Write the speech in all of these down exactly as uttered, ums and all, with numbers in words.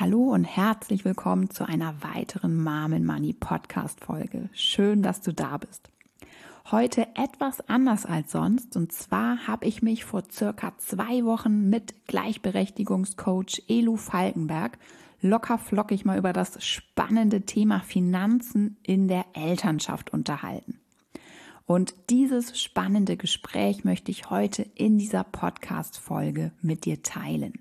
Hallo und herzlich willkommen zu einer weiteren Mom and Money Podcast Folge. Schön, dass du da bist. Heute etwas anders als sonst, und zwar habe ich mich vor circa zwei Wochen mit Gleichberechtigungscoach Elu Falkenberg locker flockig mal über das spannende Thema Finanzen in der Elternschaft unterhalten. Und dieses spannende Gespräch möchte ich heute in dieser Podcast-Folge mit dir teilen.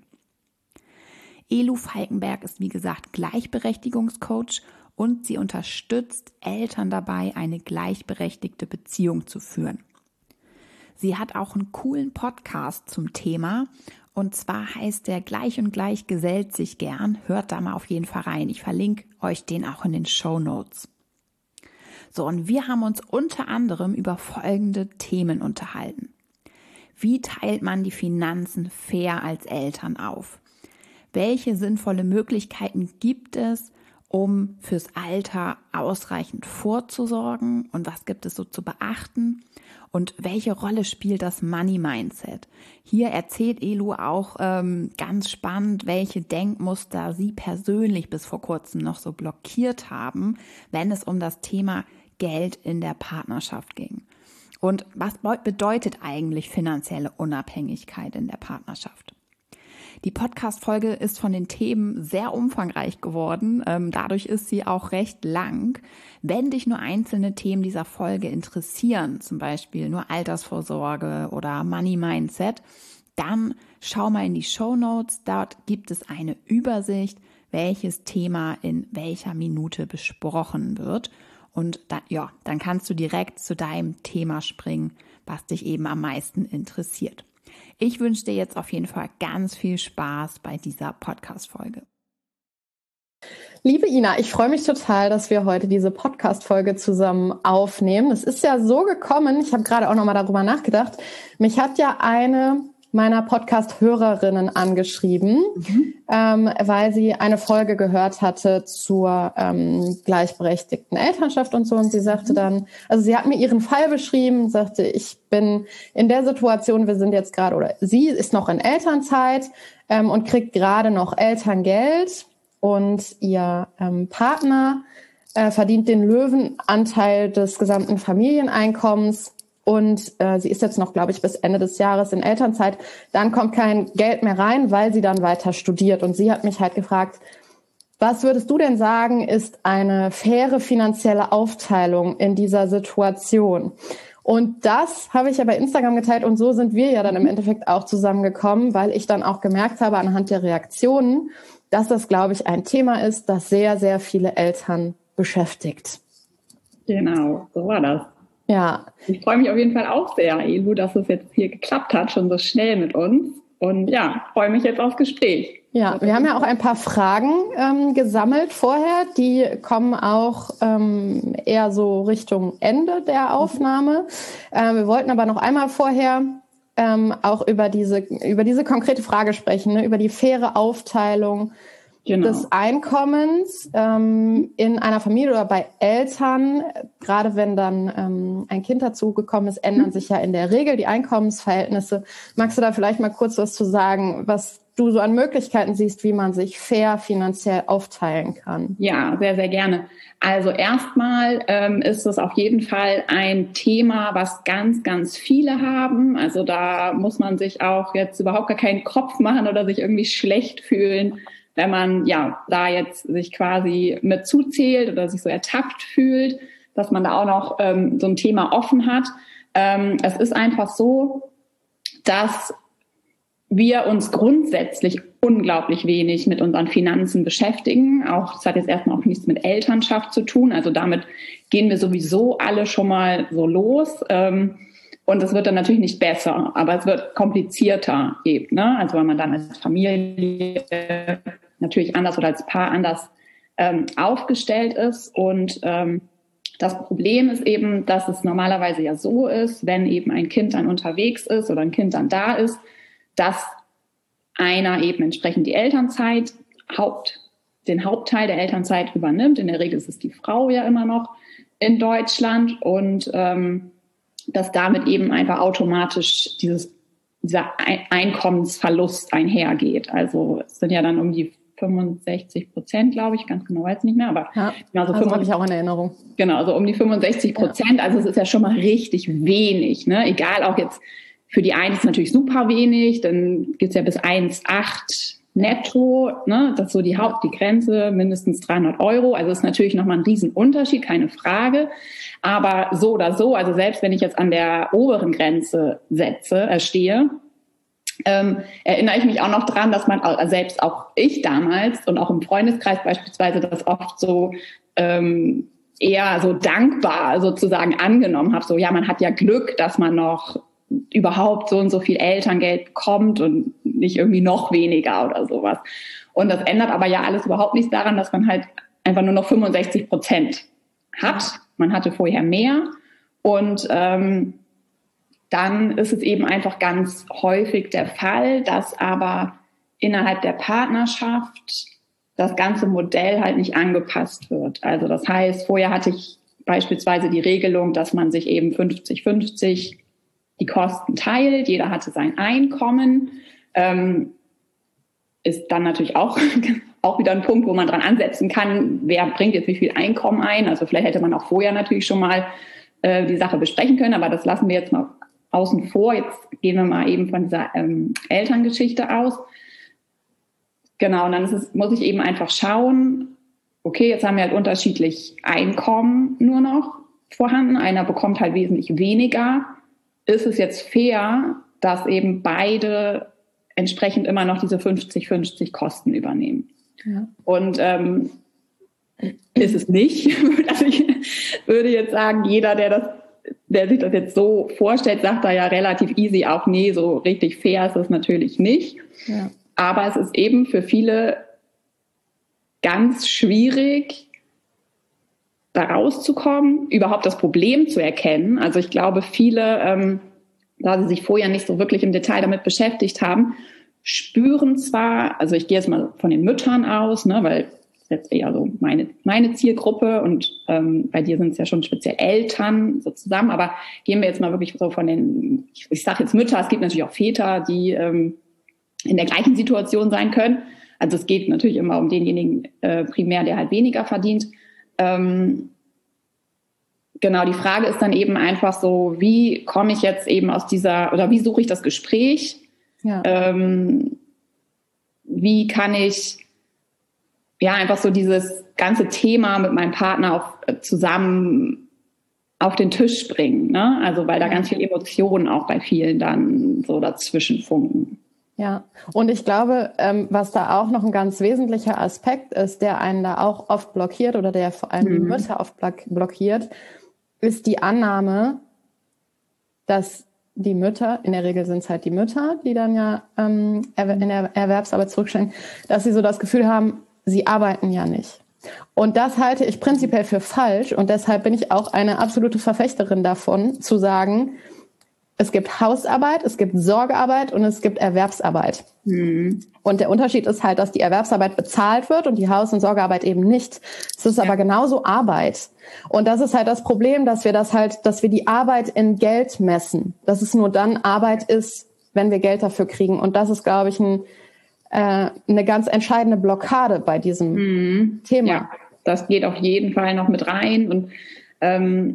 Elu Falkenberg ist wie gesagt Gleichberechtigungscoach und sie unterstützt Eltern dabei, eine gleichberechtigte Beziehung zu führen. Sie hat auch einen coolen Podcast zum Thema, und zwar heißt der Gleich und Gleich gesellt sich gern. Hört da mal auf jeden Fall rein. Ich verlinke euch den auch in den Shownotes. So, und wir haben uns unter anderem über folgende Themen unterhalten. Wie teilt man die Finanzen fair als Eltern auf? Welche sinnvolle Möglichkeiten gibt es, um fürs Alter ausreichend vorzusorgen, und was gibt es so zu beachten? Und welche Rolle spielt das Money Mindset? Hier erzählt Elu auch ähm, ganz spannend, welche Denkmuster sie persönlich bis vor kurzem noch so blockiert haben, wenn es um das Thema Geld in der Partnerschaft ging. Und was bedeutet eigentlich finanzielle Unabhängigkeit in der Partnerschaft? Die Podcast-Folge ist von den Themen sehr umfangreich geworden. Ähm, dadurch ist sie auch recht lang. Wenn dich nur einzelne Themen dieser Folge interessieren, zum Beispiel nur Altersvorsorge oder Money Mindset, dann schau mal in die Shownotes. Dort gibt es eine Übersicht, welches Thema in welcher Minute besprochen wird. Und da, ja, dann kannst du direkt zu deinem Thema springen, was dich eben am meisten interessiert. Ich wünsche dir jetzt auf jeden Fall ganz viel Spaß bei dieser Podcast-Folge. Liebe Ina, ich freue mich total, dass wir heute diese Podcast-Folge zusammen aufnehmen. Es ist ja so gekommen, ich habe gerade auch nochmal darüber nachgedacht, mich hat ja eine meiner Podcast-Hörerinnen angeschrieben, mhm. ähm, weil sie eine Folge gehört hatte zur ähm, gleichberechtigten Elternschaft und so. Und sie sagte dann, also sie hat mir ihren Fall beschrieben, sagte, ich bin in der Situation, wir sind jetzt gerade, oder sie ist noch in Elternzeit ähm, und kriegt gerade noch Elterngeld, und ihr ähm, Partner äh, verdient den Löwenanteil des gesamten Familieneinkommens. Und äh, sie ist jetzt noch, glaube ich, bis Ende des Jahres in Elternzeit. Dann kommt kein Geld mehr rein, weil sie dann weiter studiert. Und sie hat mich halt gefragt, was würdest du denn sagen, ist eine faire finanzielle Aufteilung in dieser Situation? Und das habe ich ja bei Instagram geteilt, und so sind wir ja dann im Endeffekt auch zusammengekommen, weil ich dann auch gemerkt habe anhand der Reaktionen, dass das, glaube ich, ein Thema ist, das sehr, sehr viele Eltern beschäftigt. Genau, so war das. Ja. Ich freue mich auf jeden Fall auch sehr, Elu, dass es jetzt hier geklappt hat, schon so schnell mit uns. Und ja, freue mich jetzt aufs Gespräch. Ja, wir haben ja auch ein paar Fragen ähm, gesammelt vorher. Die kommen auch ähm, eher so Richtung Ende der Aufnahme. Äh, wir wollten aber noch einmal vorher ähm, auch über diese, über diese konkrete Frage sprechen, ne? Über die faire Aufteilung Genau. des Einkommens ähm, in einer Familie oder bei Eltern. Gerade wenn dann ähm, ein Kind dazugekommen ist, ändern mhm. sich ja in der Regel die Einkommensverhältnisse. Magst du da vielleicht mal kurz was zu sagen, was du so an Möglichkeiten siehst, wie man sich fair finanziell aufteilen kann? Ja, sehr, sehr gerne. Also erstmal ähm, ist es auf jeden Fall ein Thema, was ganz, ganz viele haben. Also da muss man sich auch jetzt überhaupt gar keinen Kopf machen oder sich irgendwie schlecht fühlen, wenn man ja da jetzt sich quasi mit zuzählt oder sich so ertappt fühlt, dass man da auch noch ähm, so ein Thema offen hat. Ähm, es ist einfach so, dass wir uns grundsätzlich unglaublich wenig mit unseren Finanzen beschäftigen. Auch das hat jetzt erstmal auch nichts mit Elternschaft zu tun. Also damit gehen wir sowieso alle schon mal so los. Ähm, Und es wird dann natürlich nicht besser, aber es wird komplizierter eben, ne? Also weil man dann als Familie natürlich anders oder als Paar anders ähm, aufgestellt ist. Und ähm, das Problem ist eben, dass es normalerweise ja so ist, wenn eben ein Kind dann unterwegs ist oder ein Kind dann da ist, dass einer eben entsprechend die Elternzeit, Haupt, den Hauptteil der Elternzeit übernimmt. In der Regel ist es die Frau ja immer noch in Deutschland, und ähm, dass damit eben einfach automatisch dieses, dieser Einkommensverlust einhergeht. Also es sind ja dann um die fünfundsechzig Prozent, glaube ich, ganz genau weiß ich nicht mehr, aber ja, genau so also habe ich auch in Erinnerung. Genau, also um die fünfundsechzig Prozent, ja. Also es ist ja schon mal richtig wenig, ne? Egal, auch jetzt für die einen ist natürlich super wenig, dann geht's ja bis eins Komma acht netto, ne? Das ist so die Haupt, die Grenze, mindestens dreihundert Euro, also ist natürlich nochmal ein Riesenunterschied, keine Frage, aber so oder so, also selbst wenn ich jetzt an der oberen Grenze setze, äh, stehe, Ähm, erinnere ich mich auch noch dran, dass man, also selbst auch ich damals und auch im Freundeskreis beispielsweise, das oft so ähm, eher so dankbar sozusagen angenommen habe. So, ja, man hat ja Glück, dass man noch überhaupt so und so viel Elterngeld bekommt und nicht irgendwie noch weniger oder sowas. Und das ändert aber ja alles überhaupt nichts daran, dass man halt einfach nur noch fünfundsechzig Prozent hat. Man hatte vorher mehr und ähm, dann ist es eben einfach ganz häufig der Fall, dass aber innerhalb der Partnerschaft das ganze Modell halt nicht angepasst wird. Also das heißt, vorher hatte ich beispielsweise die Regelung, dass man sich eben fünfzig fünfzig die Kosten teilt. Jeder hatte sein Einkommen. Ähm, ist dann natürlich auch, auch wieder ein Punkt, wo man dran ansetzen kann, wer bringt jetzt wie viel Einkommen ein. Also vielleicht hätte man auch vorher natürlich schon mal äh, die Sache besprechen können, aber das lassen wir jetzt mal außen vor. Jetzt gehen wir mal eben von dieser ähm, Elterngeschichte aus. Genau, und dann ist es, muss ich eben einfach schauen, okay, jetzt haben wir halt unterschiedlich Einkommen nur noch vorhanden. Einer bekommt halt wesentlich weniger. Ist es jetzt fair, dass eben beide entsprechend immer noch diese fünfzig fünfzig Kosten übernehmen? Ja. Und ähm, ist es nicht. Also ich würde jetzt sagen, jeder, der das der sich das jetzt so vorstellt, sagt da ja relativ easy auch, nee, so richtig fair ist das natürlich nicht. Ja. Aber es ist eben für viele ganz schwierig, da rauszukommen, überhaupt das Problem zu erkennen. Also ich glaube, viele, ähm, da sie sich vorher nicht so wirklich im Detail damit beschäftigt haben, spüren zwar, also ich gehe jetzt mal von den Müttern aus, ne, weil jetzt eher so meine, meine Zielgruppe und ähm, bei dir sind es ja schon speziell Eltern so zusammen, aber gehen wir jetzt mal wirklich so von den, ich, ich sage jetzt Mütter, es gibt natürlich auch Väter, die ähm, in der gleichen Situation sein können. Also es geht natürlich immer um denjenigen äh, primär, der halt weniger verdient. Ähm, genau, die Frage ist dann eben einfach so, wie komme ich jetzt eben aus dieser, oder wie suche ich das Gespräch? Ja. Ähm, wie kann ich ja einfach so dieses ganze Thema mit meinem Partner auf, zusammen auf den Tisch bringen, ne? Also weil da ganz viele Emotionen auch bei vielen dann so dazwischen funken. Ja, und ich glaube, ähm, was da auch noch ein ganz wesentlicher Aspekt ist, der einen da auch oft blockiert oder der vor allem die mhm. Mütter oft blockiert, ist die Annahme, dass die Mütter, in der Regel sind es halt die Mütter, die dann ja ähm, in der Erwerbsarbeit zurückstellen, dass sie so das Gefühl haben, sie arbeiten ja nicht. Und das halte ich prinzipiell für falsch und deshalb bin ich auch eine absolute Verfechterin davon, zu sagen, es gibt Hausarbeit, es gibt Sorgearbeit und es gibt Erwerbsarbeit. Mhm. Und der Unterschied ist halt, dass die Erwerbsarbeit bezahlt wird und die Haus- und Sorgearbeit eben nicht. Es ist ja. aber genauso Arbeit. Und das ist halt das Problem, dass wir das halt, dass wir die Arbeit in Geld messen. Dass es nur dann Arbeit ist, wenn wir Geld dafür kriegen. Und das ist, glaube ich, ein eine ganz entscheidende Blockade bei diesem mhm. Thema. Ja, das geht auf jeden Fall noch mit rein. Und ähm,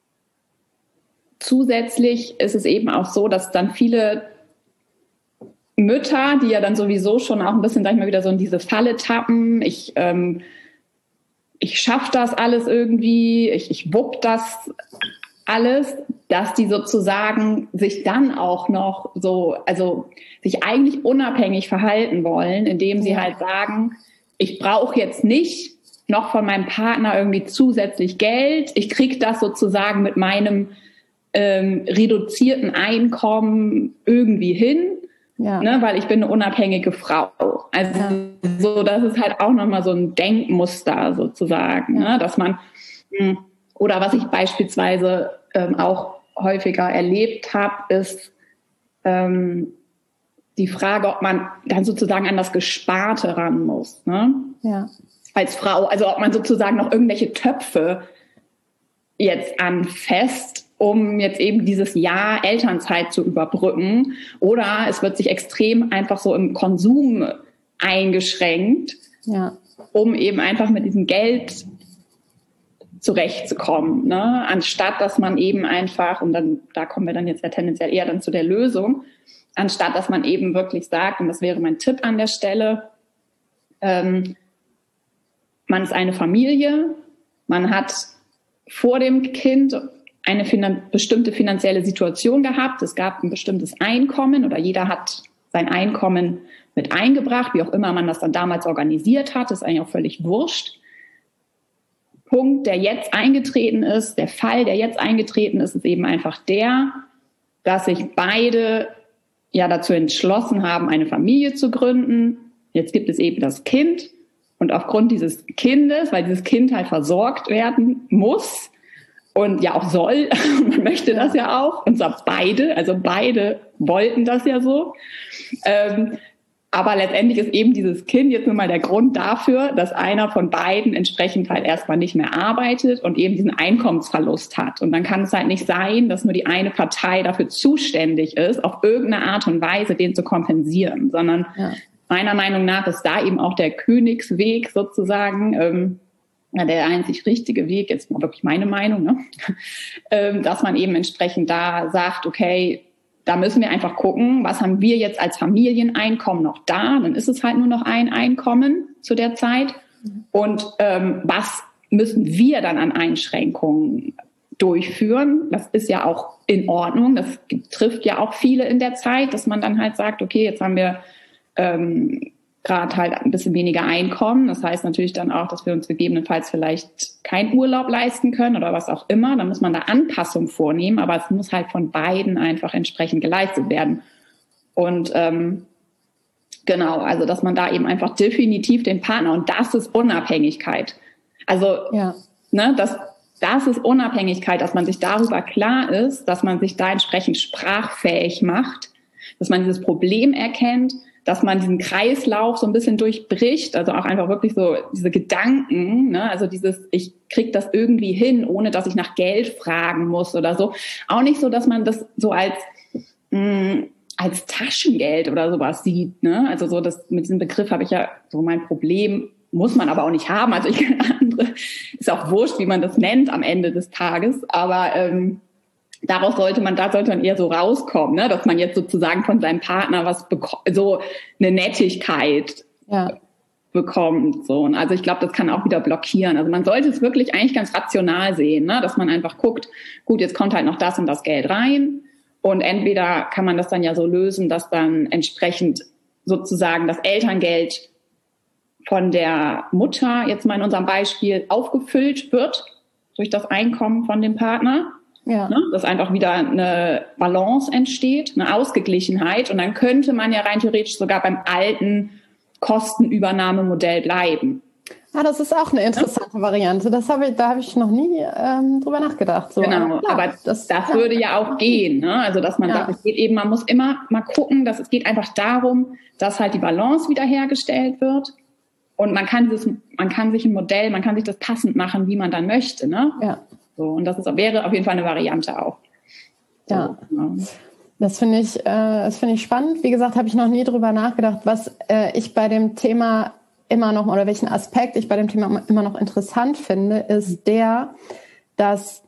zusätzlich ist es eben auch so, dass dann viele Mütter, die ja dann sowieso schon auch ein bisschen, sag ich mal, wieder so in diese Falle tappen, ich, ähm, ich schaffe das alles irgendwie, ich, ich wupp das alles, dass die sozusagen sich dann auch noch so, also sich eigentlich unabhängig verhalten wollen, indem sie halt sagen, ich brauche jetzt nicht noch von meinem Partner irgendwie zusätzlich Geld, ich kriege das sozusagen mit meinem ähm, reduzierten Einkommen irgendwie hin, ja. ne, weil ich bin eine unabhängige Frau. Also ja. so, das ist halt auch nochmal so ein Denkmuster sozusagen, ja. ne, dass man, mh, oder was ich beispielsweise ähm, auch häufiger erlebt habe, ist ähm, die Frage, ob man dann sozusagen an das Gesparte ran muss, ne? Ja. Als Frau. Also ob man sozusagen noch irgendwelche Töpfe jetzt anfasst, um jetzt eben dieses Jahr Elternzeit zu überbrücken. Oder es wird sich extrem einfach so im Konsum eingeschränkt, Ja. Um eben einfach mit diesem Geld zurechtzukommen, ne? Anstatt dass man eben einfach, und dann da kommen wir dann jetzt ja tendenziell eher dann zu der Lösung, anstatt dass man eben wirklich sagt, und das wäre mein Tipp an der Stelle, ähm, man ist eine Familie, man hat vor dem Kind eine finan- bestimmte finanzielle Situation gehabt, es gab ein bestimmtes Einkommen oder jeder hat sein Einkommen mit eingebracht, wie auch immer man das dann damals organisiert hat, ist eigentlich auch völlig wurscht. Punkt, der jetzt eingetreten ist, der Fall, der jetzt eingetreten ist, ist eben einfach der, dass sich beide ja dazu entschlossen haben, eine Familie zu gründen. Jetzt gibt es eben das Kind und aufgrund dieses Kindes, weil dieses Kind halt versorgt werden muss und ja auch soll, man möchte das ja auch, und zwar beide, also beide wollten das ja so, ähm, aber letztendlich ist eben dieses Kind jetzt nun mal der Grund dafür, dass einer von beiden entsprechend halt erstmal nicht mehr arbeitet und eben diesen Einkommensverlust hat. Und dann kann es halt nicht sein, dass nur die eine Partei dafür zuständig ist, auf irgendeine Art und Weise den zu kompensieren, sondern ja. meiner Meinung nach ist da eben auch der Königsweg sozusagen, ähm, der einzig richtige Weg, jetzt mal wirklich meine Meinung, ne? ähm, dass man eben entsprechend da sagt, okay, da müssen wir einfach gucken, was haben wir jetzt als Familieneinkommen noch da? Dann ist es halt nur noch ein Einkommen zu der Zeit. Und ähm, was müssen wir dann an Einschränkungen durchführen? Das ist ja auch in Ordnung. Das trifft ja auch viele in der Zeit, dass man dann halt sagt, okay, jetzt haben wir ähm, gerade halt ein bisschen weniger Einkommen. Das heißt natürlich dann auch, dass wir uns gegebenenfalls vielleicht keinen Urlaub leisten können oder was auch immer. Dann muss man da Anpassungen vornehmen, aber es muss halt von beiden einfach entsprechend geleistet werden. Und ähm, genau, also dass man da eben einfach definitiv den Partner, und das ist Unabhängigkeit. Also ja. ne, das, das ist Unabhängigkeit, dass man sich darüber klar ist, dass man sich da entsprechend sprachfähig macht, dass man dieses Problem erkennt, dass man diesen Kreislauf so ein bisschen durchbricht, also auch einfach wirklich so diese Gedanken, ne, also dieses, ich krieg das irgendwie hin, ohne dass ich nach Geld fragen muss oder so. Auch nicht so, dass man das so als mh, als Taschengeld oder sowas sieht, ne, also so, das mit diesem Begriff habe ich ja so mein Problem, muss man aber auch nicht haben, also ich kenne andere, ist auch wurscht, wie man das nennt am Ende des Tages, aber ähm, daraus sollte man, da sollte man eher so rauskommen, ne? Dass man jetzt sozusagen von seinem Partner was bekommt, so eine Nettigkeit ja. bekommt. So. Und also ich glaube, das kann auch wieder blockieren. Also man sollte es wirklich eigentlich ganz rational sehen, ne? Dass man einfach guckt, gut, jetzt kommt halt noch das und das Geld rein. Und entweder kann man das dann ja so lösen, dass dann entsprechend sozusagen das Elterngeld von der Mutter, jetzt mal in unserem Beispiel, aufgefüllt wird durch das Einkommen von dem Partner. Ja. Ne, dass einfach wieder eine Balance entsteht, eine Ausgeglichenheit. Und dann könnte man ja rein theoretisch sogar beim alten Kostenübernahmemodell bleiben. Ja, das ist auch eine interessante ja. Variante. Das habe ich, da habe ich noch nie ähm, drüber nachgedacht. So. Genau, aber, klar, aber das, das ja. würde ja auch gehen. Ne? Also dass man ja. sagt, es geht eben, man muss immer mal gucken, dass es geht einfach darum, dass halt die Balance wiederhergestellt wird. Und man kann dieses, man kann sich ein Modell, man kann sich das passend machen, wie man dann möchte. Ne? Ja. So, und das ist, wäre auf jeden Fall eine Variante auch. So, ja, genau. Das finde ich, äh, das finde ich spannend. Wie gesagt, habe ich noch nie drüber nachgedacht, was äh, ich bei dem Thema immer noch, oder welchen Aspekt ich bei dem Thema immer noch interessant finde, ist der, dass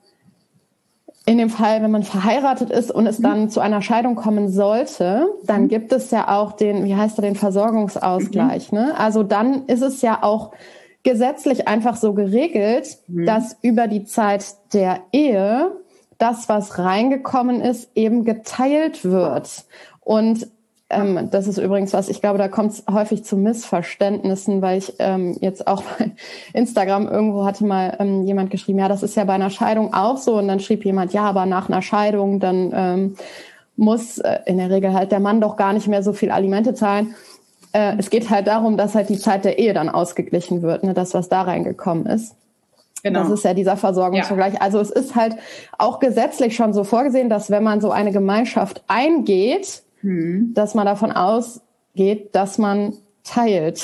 in dem Fall, wenn man verheiratet ist und es dann zu einer Scheidung kommen sollte, dann gibt es ja auch den, wie heißt der, den Versorgungsausgleich. Mhm. Ne? Also dann ist es ja auch gesetzlich einfach so geregelt, mhm. dass über die Zeit der Ehe das, was reingekommen ist, eben geteilt wird. Und ähm, das ist übrigens was, ich glaube, da kommt es häufig zu Missverständnissen, weil ich ähm, jetzt auch bei Instagram irgendwo hatte mal ähm, jemand geschrieben, ja, das ist ja bei einer Scheidung auch so. Und dann schrieb jemand, ja, aber nach einer Scheidung, dann ähm, muss äh, in der Regel halt der Mann doch gar nicht mehr so viel Alimente zahlen. Äh, es geht halt darum, dass halt die Zeit der Ehe dann ausgeglichen wird, ne, das, was da reingekommen ist. Genau. Das ist ja dieser Versorgungsvergleich. Ja. Also es ist halt auch gesetzlich schon so vorgesehen, dass wenn man so eine Gemeinschaft eingeht, hm. dass man davon ausgeht, dass man teilt.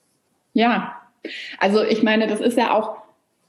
Ja, also ich meine, das ist ja auch,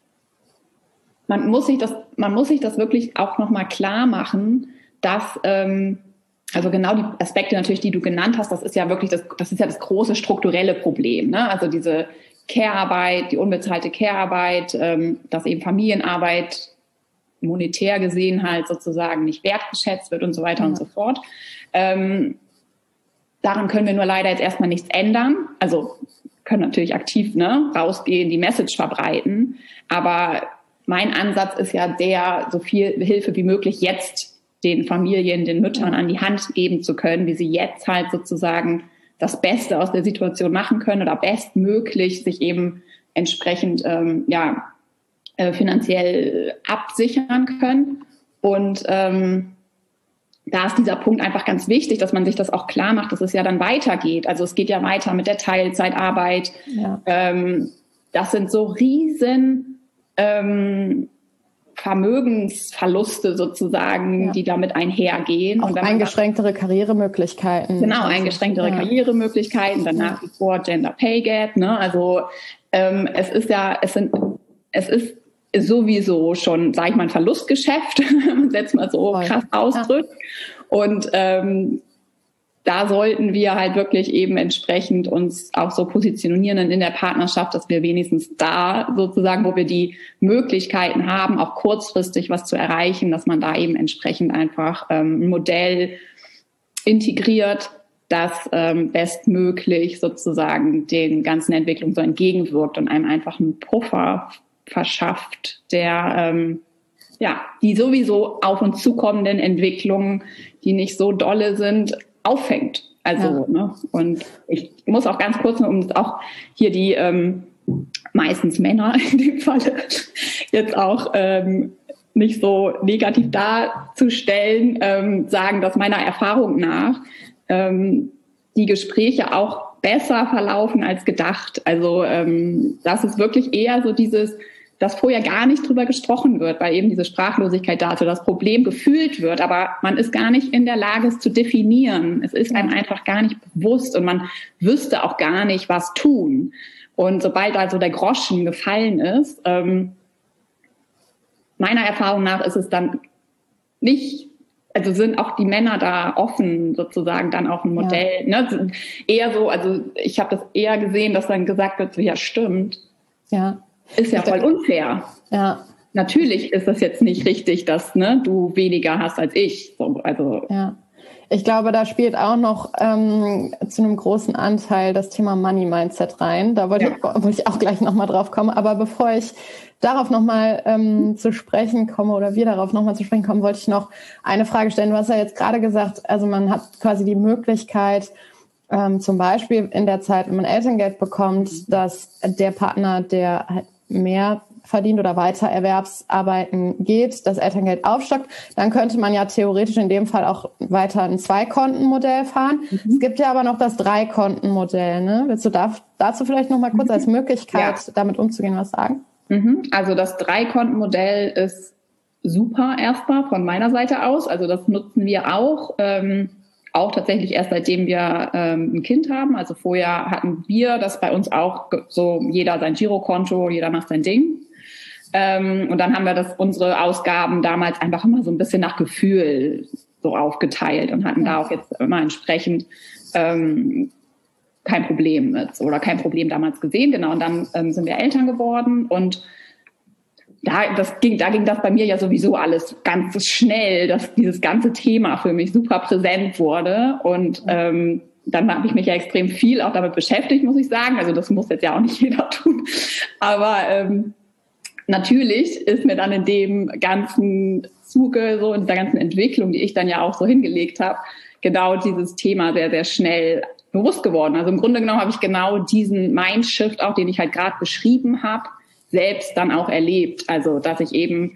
man muss sich das, man muss sich das wirklich auch nochmal klar machen, dass ähm, also genau die Aspekte natürlich, die du genannt hast, das ist ja wirklich das, das ist ja das große strukturelle Problem, ne? Also diese Care-Arbeit, die unbezahlte Care-Arbeit, ähm, dass eben Familienarbeit monetär gesehen halt sozusagen nicht wertgeschätzt wird und so weiter ja. und so fort. Ähm, daran können wir nur leider jetzt erstmal nichts ändern. Also können natürlich aktiv ne, rausgehen, die Message verbreiten. Aber mein Ansatz ist ja der, so viel Hilfe wie möglich jetzt den Familien, den Müttern an die Hand geben zu können, wie sie jetzt halt sozusagen das Beste aus der Situation machen können oder bestmöglich sich eben entsprechend ähm, ja äh, finanziell absichern können. Und ähm, da ist dieser Punkt einfach ganz wichtig, dass man sich das auch klar macht, dass es ja dann weitergeht. Also es geht ja weiter mit der Teilzeitarbeit. Ja. Ähm, das sind so riesen ähm, Vermögensverluste sozusagen, ja. die damit einhergehen. Auch und eingeschränktere sagt, Karrieremöglichkeiten. Genau, eingeschränktere ja. Karrieremöglichkeiten, dann nach wie vor Gender Pay Gap. Ne? Also ähm, es ist ja, es sind, es ist sowieso schon, sage ich mal, ein Verlustgeschäft, wenn man es jetzt mal so Voll. krass ausdrückt. Ja. Und ähm, da sollten wir halt wirklich eben entsprechend uns auch so positionieren in der Partnerschaft, dass wir wenigstens da sozusagen, wo wir die Möglichkeiten haben, auch kurzfristig was zu erreichen, dass man da eben entsprechend einfach ähm, ein Modell integriert, das ähm, bestmöglich sozusagen den ganzen Entwicklungen so entgegenwirkt und einem einfach einen Puffer verschafft, der ähm, ja die sowieso auf uns zukommenden Entwicklungen, die nicht so dolle sind, auffängt. Also, ja. ne? Und ich muss auch ganz kurz, um auch hier die ähm, meistens Männer in dem Falle jetzt auch ähm, nicht so negativ darzustellen, ähm, sagen, dass meiner Erfahrung nach ähm, die Gespräche auch besser verlaufen als gedacht. Also ähm, das ist wirklich eher so dieses, dass vorher gar nicht drüber gesprochen wird, weil eben diese Sprachlosigkeit da so das Problem gefühlt wird, aber man ist gar nicht in der Lage, es zu definieren. Es ist einem einfach gar nicht bewusst und man wüsste auch gar nicht, was tun. Und sobald also der Groschen gefallen ist, ähm, meiner Erfahrung nach ist es dann nicht, also sind auch die Männer da offen, sozusagen dann auch ein Modell. Ja. Ne? Eher so, also ich habe das eher gesehen, dass dann gesagt wird, so, ja stimmt. Ja. Ist ja voll unfair. Ja. Natürlich ist das jetzt nicht richtig, dass ne, du weniger hast als ich. So, also ja. Ich glaube, da spielt auch noch ähm, zu einem großen Anteil das Thema Money Mindset rein. Da wollte, ja. ich, wollte ich auch gleich nochmal drauf kommen. Aber bevor ich darauf nochmal ähm, zu sprechen komme oder wir darauf nochmal zu sprechen kommen, wollte ich noch eine Frage stellen. Du hast ja jetzt gerade gesagt, also man hat quasi die Möglichkeit, ähm, zum Beispiel in der Zeit, wenn man Elterngeld bekommt, dass der Partner, der halt mehr verdient oder weiter Erwerbsarbeiten geht, das Elterngeld aufstockt, dann könnte man ja theoretisch in dem Fall auch weiter ein Zwei-Konten-Modell fahren. Mhm. Es gibt ja aber noch das Drei-Konten-Modell. Ne? Willst du da, dazu vielleicht noch mal kurz mhm. als Möglichkeit, ja. damit umzugehen, was sagen? Mhm. Also das Drei-Konten-Modell ist super erstmal von meiner Seite aus. Also das nutzen wir auch. Ähm, Auch tatsächlich erst seitdem wir ähm, ein Kind haben. Also vorher hatten wir das bei uns auch so, jeder sein Girokonto, jeder macht sein Ding. Ähm, und dann haben wir das unsere Ausgaben damals einfach immer so ein bisschen nach Gefühl so aufgeteilt und hatten da auch jetzt immer entsprechend ähm, kein Problem mit oder kein Problem damals gesehen. Genau, und dann ähm, sind wir Eltern geworden und Da, das ging, da ging das bei mir ja sowieso alles ganz schnell, dass dieses ganze Thema für mich super präsent wurde. Und ähm, dann habe ich mich ja extrem viel auch damit beschäftigt, muss ich sagen. Also das muss jetzt ja auch nicht jeder tun. Aber ähm, natürlich ist mir dann in dem ganzen Zuge, so in dieser ganzen Entwicklung, die ich dann ja auch so hingelegt habe, genau dieses Thema sehr, sehr schnell bewusst geworden. Also im Grunde genommen habe ich genau diesen Mindshift, auch den ich halt gerade beschrieben habe, selbst dann auch erlebt. Also dass ich eben,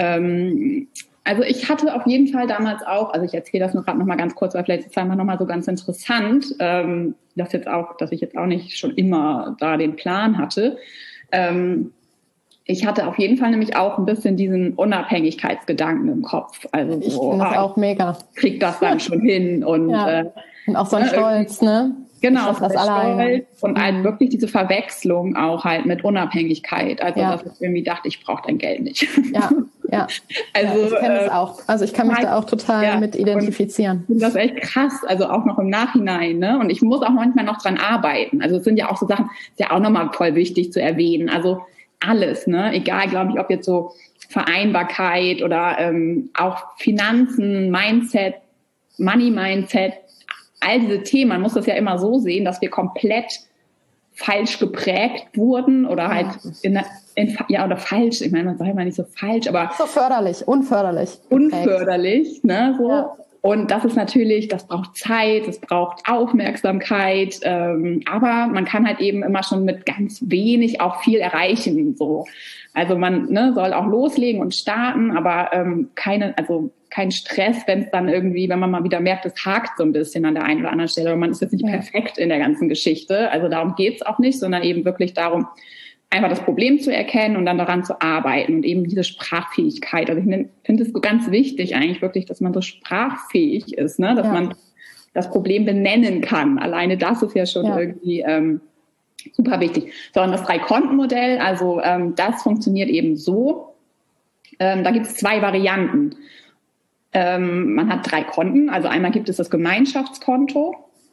ähm, also ich hatte auf jeden Fall damals auch, also ich erzähle das nur gerade noch mal ganz kurz, weil vielleicht ist es einfach noch mal so ganz interessant, ähm, dass jetzt auch, dass ich jetzt auch nicht schon immer da den Plan hatte. Ähm, ich hatte auf jeden Fall nämlich auch ein bisschen diesen Unabhängigkeitsgedanken im Kopf. Also ich so, finde das ah, auch mega. Ich krieg das dann schon hin und ja. äh, Und auch so ein Stolz, ne? Genau, das alleine. Und halt mhm. wirklich diese Verwechslung auch halt mit Unabhängigkeit. Also, ja. dass ich irgendwie dachte, ich brauche dein Geld nicht. Ja, ja. Also, ja, ich kenne äh, das auch. Also ich kann mich halt, da auch total ja, mit identifizieren. Ich finde das echt krass, also auch noch im Nachhinein. Ne? Und ich muss auch manchmal noch dran arbeiten. Also es sind ja auch so Sachen, ist ja auch nochmal voll wichtig zu erwähnen. Also alles, ne? Egal, glaube ich, ob jetzt so Vereinbarkeit oder ähm, auch Finanzen, Mindset, Money-Mindset, all diese Themen, man muss das ja immer so sehen, dass wir komplett falsch geprägt wurden oder halt in, in, ja oder falsch, ich meine, man sagt mal nicht so falsch, aber so förderlich, unförderlich. Unförderlich, ne, so. Ja. Und das ist natürlich, das braucht Zeit, das braucht Aufmerksamkeit, ähm, aber man kann halt eben immer schon mit ganz wenig auch viel erreichen, so. Also man ne, soll auch loslegen und starten, aber ähm, keine, also kein Stress, wenn es dann irgendwie, wenn man mal wieder merkt, es hakt so ein bisschen an der einen oder anderen Stelle, aber man ist jetzt nicht ja. perfekt in der ganzen Geschichte. Also darum geht's auch nicht, sondern eben wirklich darum, einfach das Problem zu erkennen und dann daran zu arbeiten und eben diese Sprachfähigkeit. Also ich finde es so ganz wichtig eigentlich wirklich, dass man so sprachfähig ist, ne? dass ja. man das Problem benennen kann. Alleine das ist ja schon ja. irgendwie ähm, super wichtig. So, und das Drei-Konten-Modell, also ähm, das funktioniert eben so. Ähm, da gibt es zwei Varianten. Ähm, man hat drei Konten, also einmal gibt es das Gemeinschaftskonto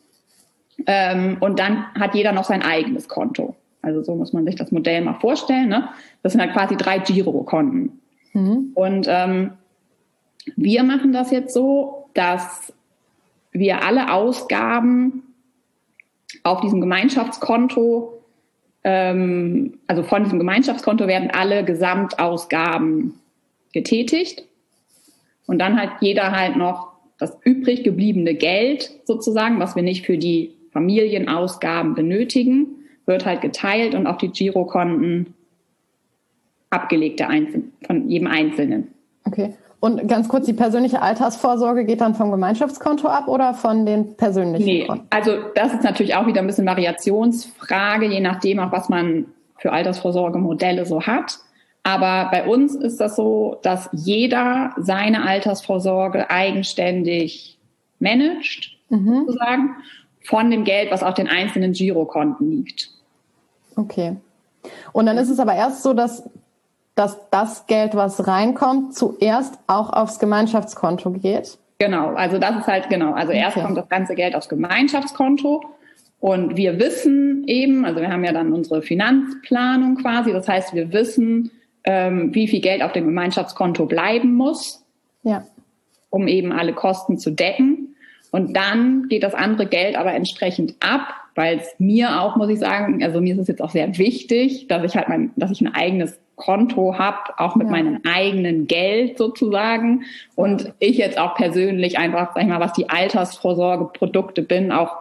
ähm, und dann hat jeder noch sein eigenes Konto. Also so muss man sich das Modell mal vorstellen. Ne? Das sind halt quasi drei Girokonten. Mhm. Und ähm, wir machen das jetzt so, dass wir alle Ausgaben auf diesem Gemeinschaftskonto, ähm, also von diesem Gemeinschaftskonto werden alle Gesamtausgaben getätigt. Und dann hat jeder halt noch das übrig gebliebene Geld sozusagen, was wir nicht für die Familienausgaben benötigen, wird halt geteilt und auf die Girokonten abgelegt der Einzel- von jedem Einzelnen. Okay. Und ganz kurz, die persönliche Altersvorsorge geht dann vom Gemeinschaftskonto ab oder von den persönlichen nee, Konten? Also das ist natürlich auch wieder ein bisschen Variationsfrage, je nachdem auch, was man für Altersvorsorgemodelle so hat. Aber bei uns ist das so, dass jeder seine Altersvorsorge eigenständig managt, mhm. sozusagen, von dem Geld, was auf den einzelnen Girokonten liegt. Okay. Und dann ist es aber erst so, dass, dass das Geld, was reinkommt, zuerst auch aufs Gemeinschaftskonto geht? Genau, also das ist halt, genau, also okay. erst kommt das ganze Geld aufs Gemeinschaftskonto und wir wissen eben, also wir haben ja dann unsere Finanzplanung quasi, das heißt, wir wissen, ähm, wie viel Geld auf dem Gemeinschaftskonto bleiben muss, ja. um eben alle Kosten zu decken. Und dann geht das andere Geld aber entsprechend ab, weil es mir auch, muss ich sagen, also mir ist es jetzt auch sehr wichtig, dass ich halt mein, dass ich ein eigenes Konto habe, auch mit ja. meinem eigenen Geld sozusagen. Und ich jetzt auch persönlich einfach, sag ich mal, was die Altersvorsorgeprodukte bin, auch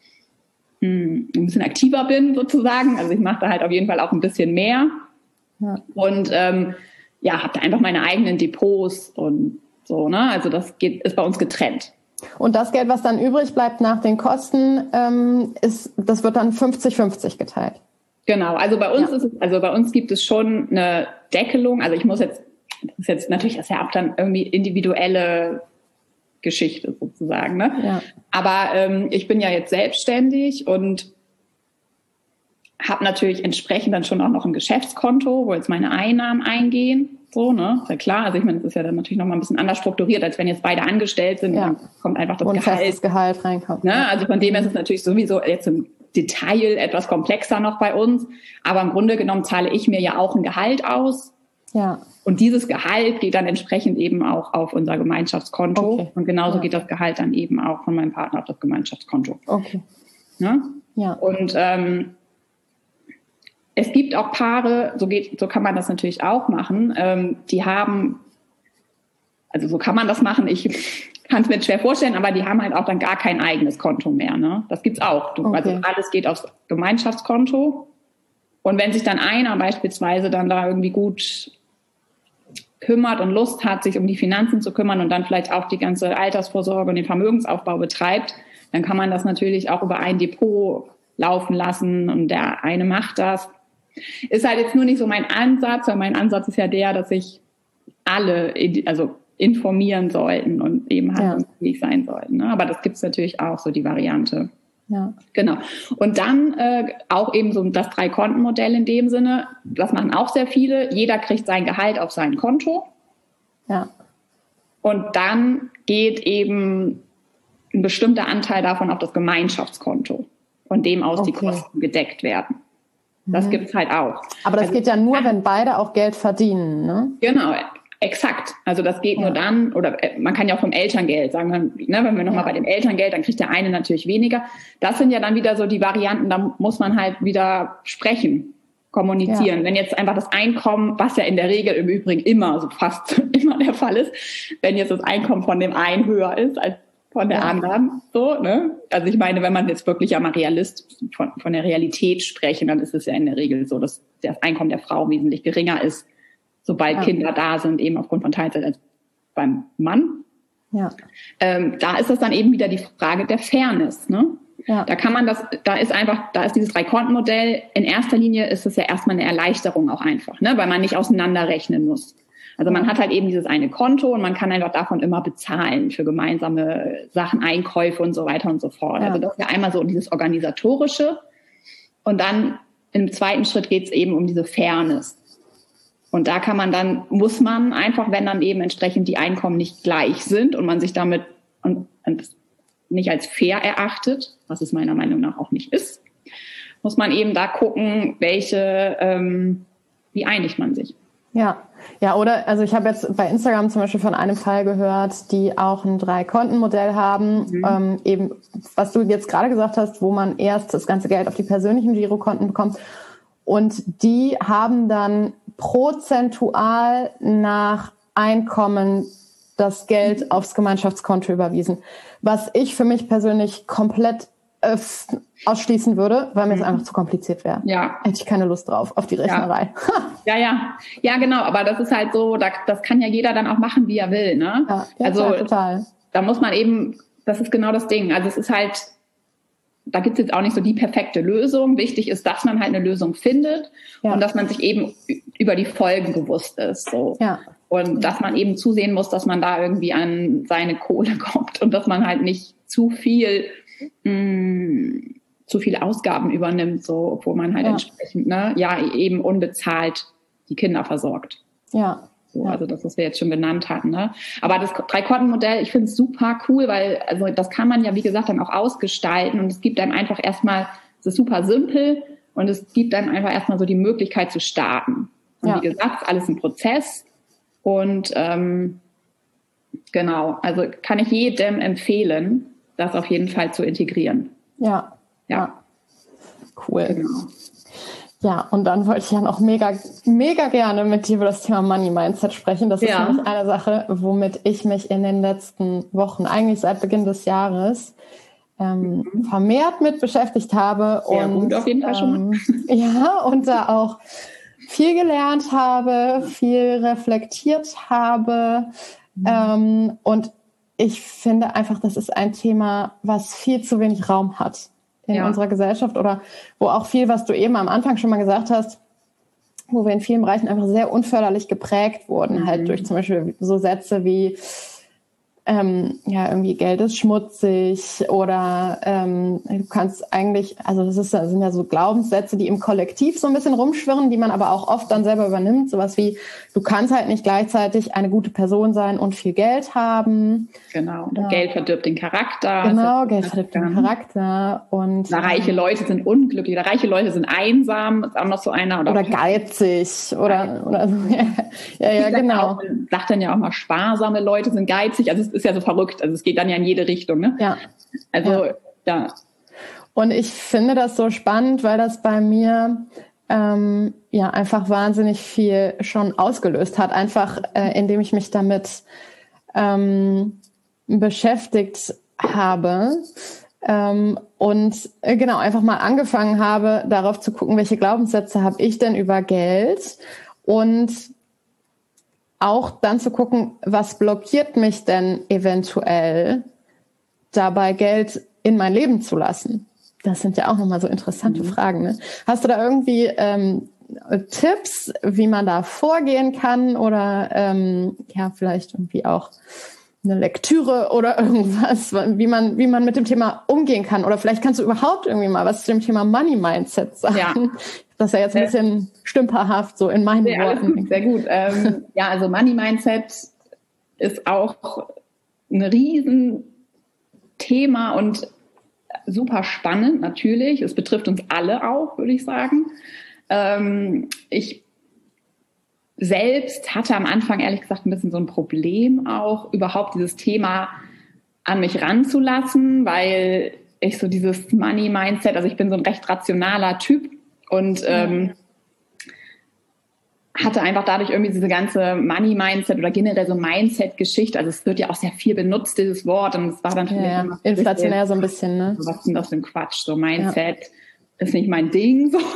hm, ein bisschen aktiver bin sozusagen. Also ich mache da halt auf jeden Fall auch ein bisschen mehr. Ja. Und ähm, ja, habe da einfach meine eigenen Depots und so, ne? Also das geht, ist bei uns getrennt. Und das Geld, was dann übrig bleibt nach den Kosten, ähm, ist, das wird dann fünfzig fünfzig geteilt. Genau, also bei uns ja. ist es, also bei uns gibt es schon eine Deckelung. Also ich muss jetzt, das ist jetzt natürlich, das ist ja auch dann irgendwie individuelle Geschichte sozusagen, ne? Ja. Aber ähm, ich bin ja jetzt selbstständig und habe natürlich entsprechend dann schon auch noch ein Geschäftskonto, wo jetzt meine Einnahmen eingehen. So, ne? Ist ja klar. Also ich meine, das ist ja dann natürlich noch mal ein bisschen anders strukturiert, als wenn jetzt beide angestellt sind. Ja. Dann kommt einfach das und Gehalt. festes Gehalt reinkommt. Ne? Also von dem her ist es natürlich sowieso jetzt im Detail etwas komplexer noch bei uns. Aber im Grunde genommen zahle ich mir ja auch ein Gehalt aus. Ja. Und dieses Gehalt geht dann entsprechend eben auch auf unser Gemeinschaftskonto. Okay. Und genauso ja. geht das Gehalt dann eben auch von meinem Partner auf das Gemeinschaftskonto. Okay. Ne? Ja. Und ähm, es gibt auch Paare, so geht, so kann man das natürlich auch machen, ähm, die haben, also so kann man das machen, ich kann es mir schwer vorstellen, aber die haben halt auch dann gar kein eigenes Konto mehr, ne? Das gibt's auch. Du, okay. Also alles geht aufs Gemeinschaftskonto. Und wenn sich dann einer beispielsweise dann da irgendwie gut kümmert und Lust hat, sich um die Finanzen zu kümmern und dann vielleicht auch die ganze Altersvorsorge und den Vermögensaufbau betreibt, dann kann man das natürlich auch über ein Depot laufen lassen und der eine macht das. Ist halt jetzt nur nicht so mein Ansatz, weil mein Ansatz ist ja der, dass sich alle also informieren sollten und eben handlungsfähig ja. sein sollten. Ne? Aber das gibt's natürlich auch, so die Variante. Ja. Genau. Und dann äh, auch eben so das Drei-Konten-Modell in dem Sinne, das machen auch sehr viele. Jeder kriegt sein Gehalt auf sein Konto. Ja. Und dann geht eben ein bestimmter Anteil davon auf das Gemeinschaftskonto, von dem aus okay. die Kosten gedeckt werden. Das mhm. gibt's halt auch. Aber das also, geht ja nur, wenn beide auch Geld verdienen, ne? Genau. Exakt. Also das geht ja. nur dann, oder man kann ja auch vom Elterngeld sagen, ne, wenn wir nochmal ja. bei dem Elterngeld, dann kriegt der eine natürlich weniger. Das sind ja dann wieder so die Varianten, da muss man halt wieder sprechen, kommunizieren. Ja. Wenn jetzt einfach das Einkommen, was ja in der Regel im Übrigen immer, so fast immer der Fall ist, wenn jetzt das Einkommen von dem einen höher ist als von der ja. anderen, so, ne? Also ich meine, wenn man jetzt wirklich ja mal Realist von, von der Realität sprechen, dann ist es ja in der Regel so, dass das Einkommen der Frau wesentlich geringer ist, sobald ja. Kinder da sind, eben aufgrund von Teilzeit als beim Mann. Ja. Ähm, da ist es dann eben wieder die Frage der Fairness, ne? Ja. Da kann man das, da ist einfach, da ist dieses Drei-Konten-Modell, in erster Linie ist es ja erstmal eine Erleichterung auch einfach, ne? Weil man nicht auseinanderrechnen muss. Also man hat halt eben dieses eine Konto und man kann einfach davon immer bezahlen für gemeinsame Sachen, Einkäufe und so weiter und so fort. Ja. Also das ist ja einmal so dieses Organisatorische. Und dann im zweiten Schritt geht es eben um diese Fairness. Und da kann man dann, muss man einfach, wenn dann eben entsprechend die Einkommen nicht gleich sind und man sich damit und, und nicht als fair erachtet, was es meiner Meinung nach auch nicht ist, muss man eben da gucken, welche, ähm, wie einigt man sich. Ja, ja, oder, also ich habe jetzt bei Instagram zum Beispiel von einem Fall gehört, die auch ein Drei-Konten-Modell haben, mhm. ähm, eben, was du jetzt gerade gesagt hast, wo man erst das ganze Geld auf die persönlichen Girokonten bekommt. Und die haben dann prozentual nach Einkommen das Geld aufs Gemeinschaftskonto überwiesen. Was ich für mich persönlich komplett äh, ausschließen würde, weil mir es mhm. einfach zu kompliziert wäre. Ja. Hätte ich keine Lust drauf, auf die Rechnerei. Ja, ja, ja, ja genau. Aber das ist halt so, da, das kann ja jeder dann auch machen, wie er will. Ne? Ja, ja, also klar, total. Da muss man eben, das ist genau das Ding. Also es ist halt, da gibt es jetzt auch nicht so die perfekte Lösung. Wichtig ist, dass man halt eine Lösung findet ja. und dass man sich eben über die Folgen bewusst ist. So. Ja. Und dass man eben zusehen muss, dass man da irgendwie an seine Kohle kommt und dass man halt nicht zu viel, mh, zu viele Ausgaben übernimmt, so, obwohl man halt ja. entsprechend, ne, ja, eben unbezahlt die Kinder versorgt. Ja. So, also das, was wir jetzt schon genannt hatten. Ne? Aber das Drei-Konten-Modell, ich finde es super cool, weil also das kann man ja, wie gesagt, dann auch ausgestalten und es gibt einem einfach erstmal, es ist super simpel und es gibt einem einfach erstmal so die Möglichkeit zu starten. Und ja. wie gesagt, ist alles ein Prozess und ähm, genau, also kann ich jedem empfehlen, das auf jeden Fall zu integrieren. Ja, ja. ja. Cool. Genau. Ja, und dann wollte ich ja noch mega, mega gerne mit dir über das Thema Money Mindset sprechen. Das ist ja. nämlich eine Sache, womit ich mich in den letzten Wochen, eigentlich seit Beginn des Jahres, ähm, mhm. vermehrt mit beschäftigt habe. Sehr und, gut, auf jeden Fall schon mal. Ähm, ja, und da auch viel gelernt habe, viel reflektiert habe. Mhm. Ähm, und ich finde einfach, das ist ein Thema, was viel zu wenig Raum hat in ja. unserer Gesellschaft oder wo auch viel, was du eben am Anfang schon mal gesagt hast, wo wir in vielen Bereichen einfach sehr unförderlich geprägt wurden, mhm. halt durch zum Beispiel so Sätze wie ähm, ja, irgendwie Geld ist schmutzig oder ähm, du kannst eigentlich, also das, ist, das sind ja so Glaubenssätze, die im Kollektiv so ein bisschen rumschwirren, die man aber auch oft dann selber übernimmt, sowas wie, du kannst halt nicht gleichzeitig eine gute Person sein und viel Geld haben. Genau, ja. Geld verdirbt den Charakter. Genau, Geld verdirbt den Charakter. Und oder reiche Leute sind unglücklich, oder reiche Leute sind einsam, ist auch noch so einer. Oder, oder geizig, oder, oder so. Ja, ja, ja genau. Auch, sagt dann ja auch mal, sparsame Leute sind geizig, also es ist ja so verrückt, also es geht dann ja in jede Richtung, ne? Ja. Also, ja. ja. Und ich finde das so spannend, weil das bei mir ähm, ja einfach wahnsinnig viel schon ausgelöst hat, einfach äh, indem ich mich damit ähm, beschäftigt habe ähm, und äh, genau einfach mal angefangen habe, darauf zu gucken, welche Glaubenssätze habe ich denn über Geld und auch dann zu gucken, was blockiert mich denn eventuell dabei, Geld in mein Leben zu lassen? Das sind ja auch nochmal so interessante mhm. Fragen. Ne? Hast du da irgendwie ähm, Tipps, wie man da vorgehen kann oder ähm, ja vielleicht irgendwie auch eine Lektüre oder irgendwas, wie man, wie man mit dem Thema umgehen kann. Oder vielleicht kannst du überhaupt irgendwie mal was zu dem Thema Money Mindset sagen. Ja. Das ist ja jetzt ein bisschen stümperhaft, so in meinen ja, Worten. Gut, sehr gut. Ähm, ja, also Money Mindset ist auch ein Riesenthema und super spannend, natürlich. Es betrifft uns alle auch, würde ich sagen. Ähm, ich selbst hatte am Anfang, ehrlich gesagt, ein bisschen so ein Problem auch, überhaupt dieses Thema an mich ranzulassen, weil ich so dieses Money-Mindset, also ich bin so ein recht rationaler Typ und ähm, hatte einfach dadurch irgendwie diese ganze Money-Mindset oder generell so Mindset-Geschichte, also es wird ja auch sehr viel benutzt, dieses Wort, und es war dann für mich ja, immer inflationär so ein bisschen, ne? Was ist denn das für ein Quatsch? So Mindset ja. ist nicht mein Ding, so.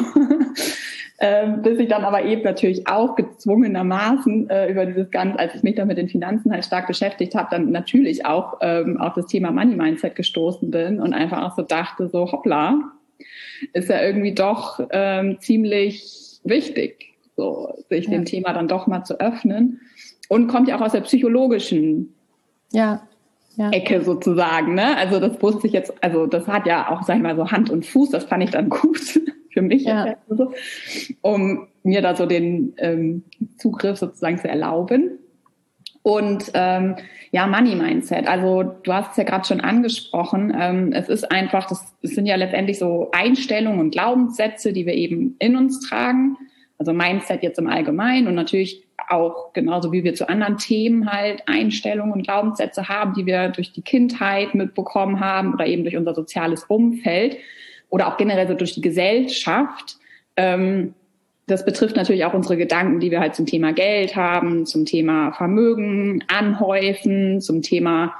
Ähm, bis ich dann aber eben natürlich auch gezwungenermaßen äh, über dieses Ganze, als ich mich dann mit den Finanzen halt stark beschäftigt habe, dann natürlich auch ähm, auf das Thema Money Mindset gestoßen bin und einfach auch so dachte, so hoppla, ist ja irgendwie doch ähm, ziemlich wichtig, so sich ja. dem Thema dann doch mal zu öffnen, und kommt ja auch aus der psychologischen ja. Ja. Ecke sozusagen, ne? Also das wusste ich jetzt, also das hat ja auch, sag ich mal, so Hand und Fuß, das fand ich dann gut für mich, ja. so, um mir da so den ähm, Zugriff sozusagen zu erlauben. Und ähm, ja, Money Mindset, also du hast es ja gerade schon angesprochen, ähm, es ist einfach, das, das sind ja letztendlich so Einstellungen und Glaubenssätze, die wir eben in uns tragen, also Mindset jetzt im Allgemeinen und natürlich auch genauso wie wir zu anderen Themen halt Einstellungen und Glaubenssätze haben, die wir durch die Kindheit mitbekommen haben oder eben durch unser soziales Umfeld oder auch generell so durch die Gesellschaft. Ähm, das betrifft natürlich auch unsere Gedanken, die wir halt zum Thema Geld haben, zum Thema Vermögen anhäufen, zum Thema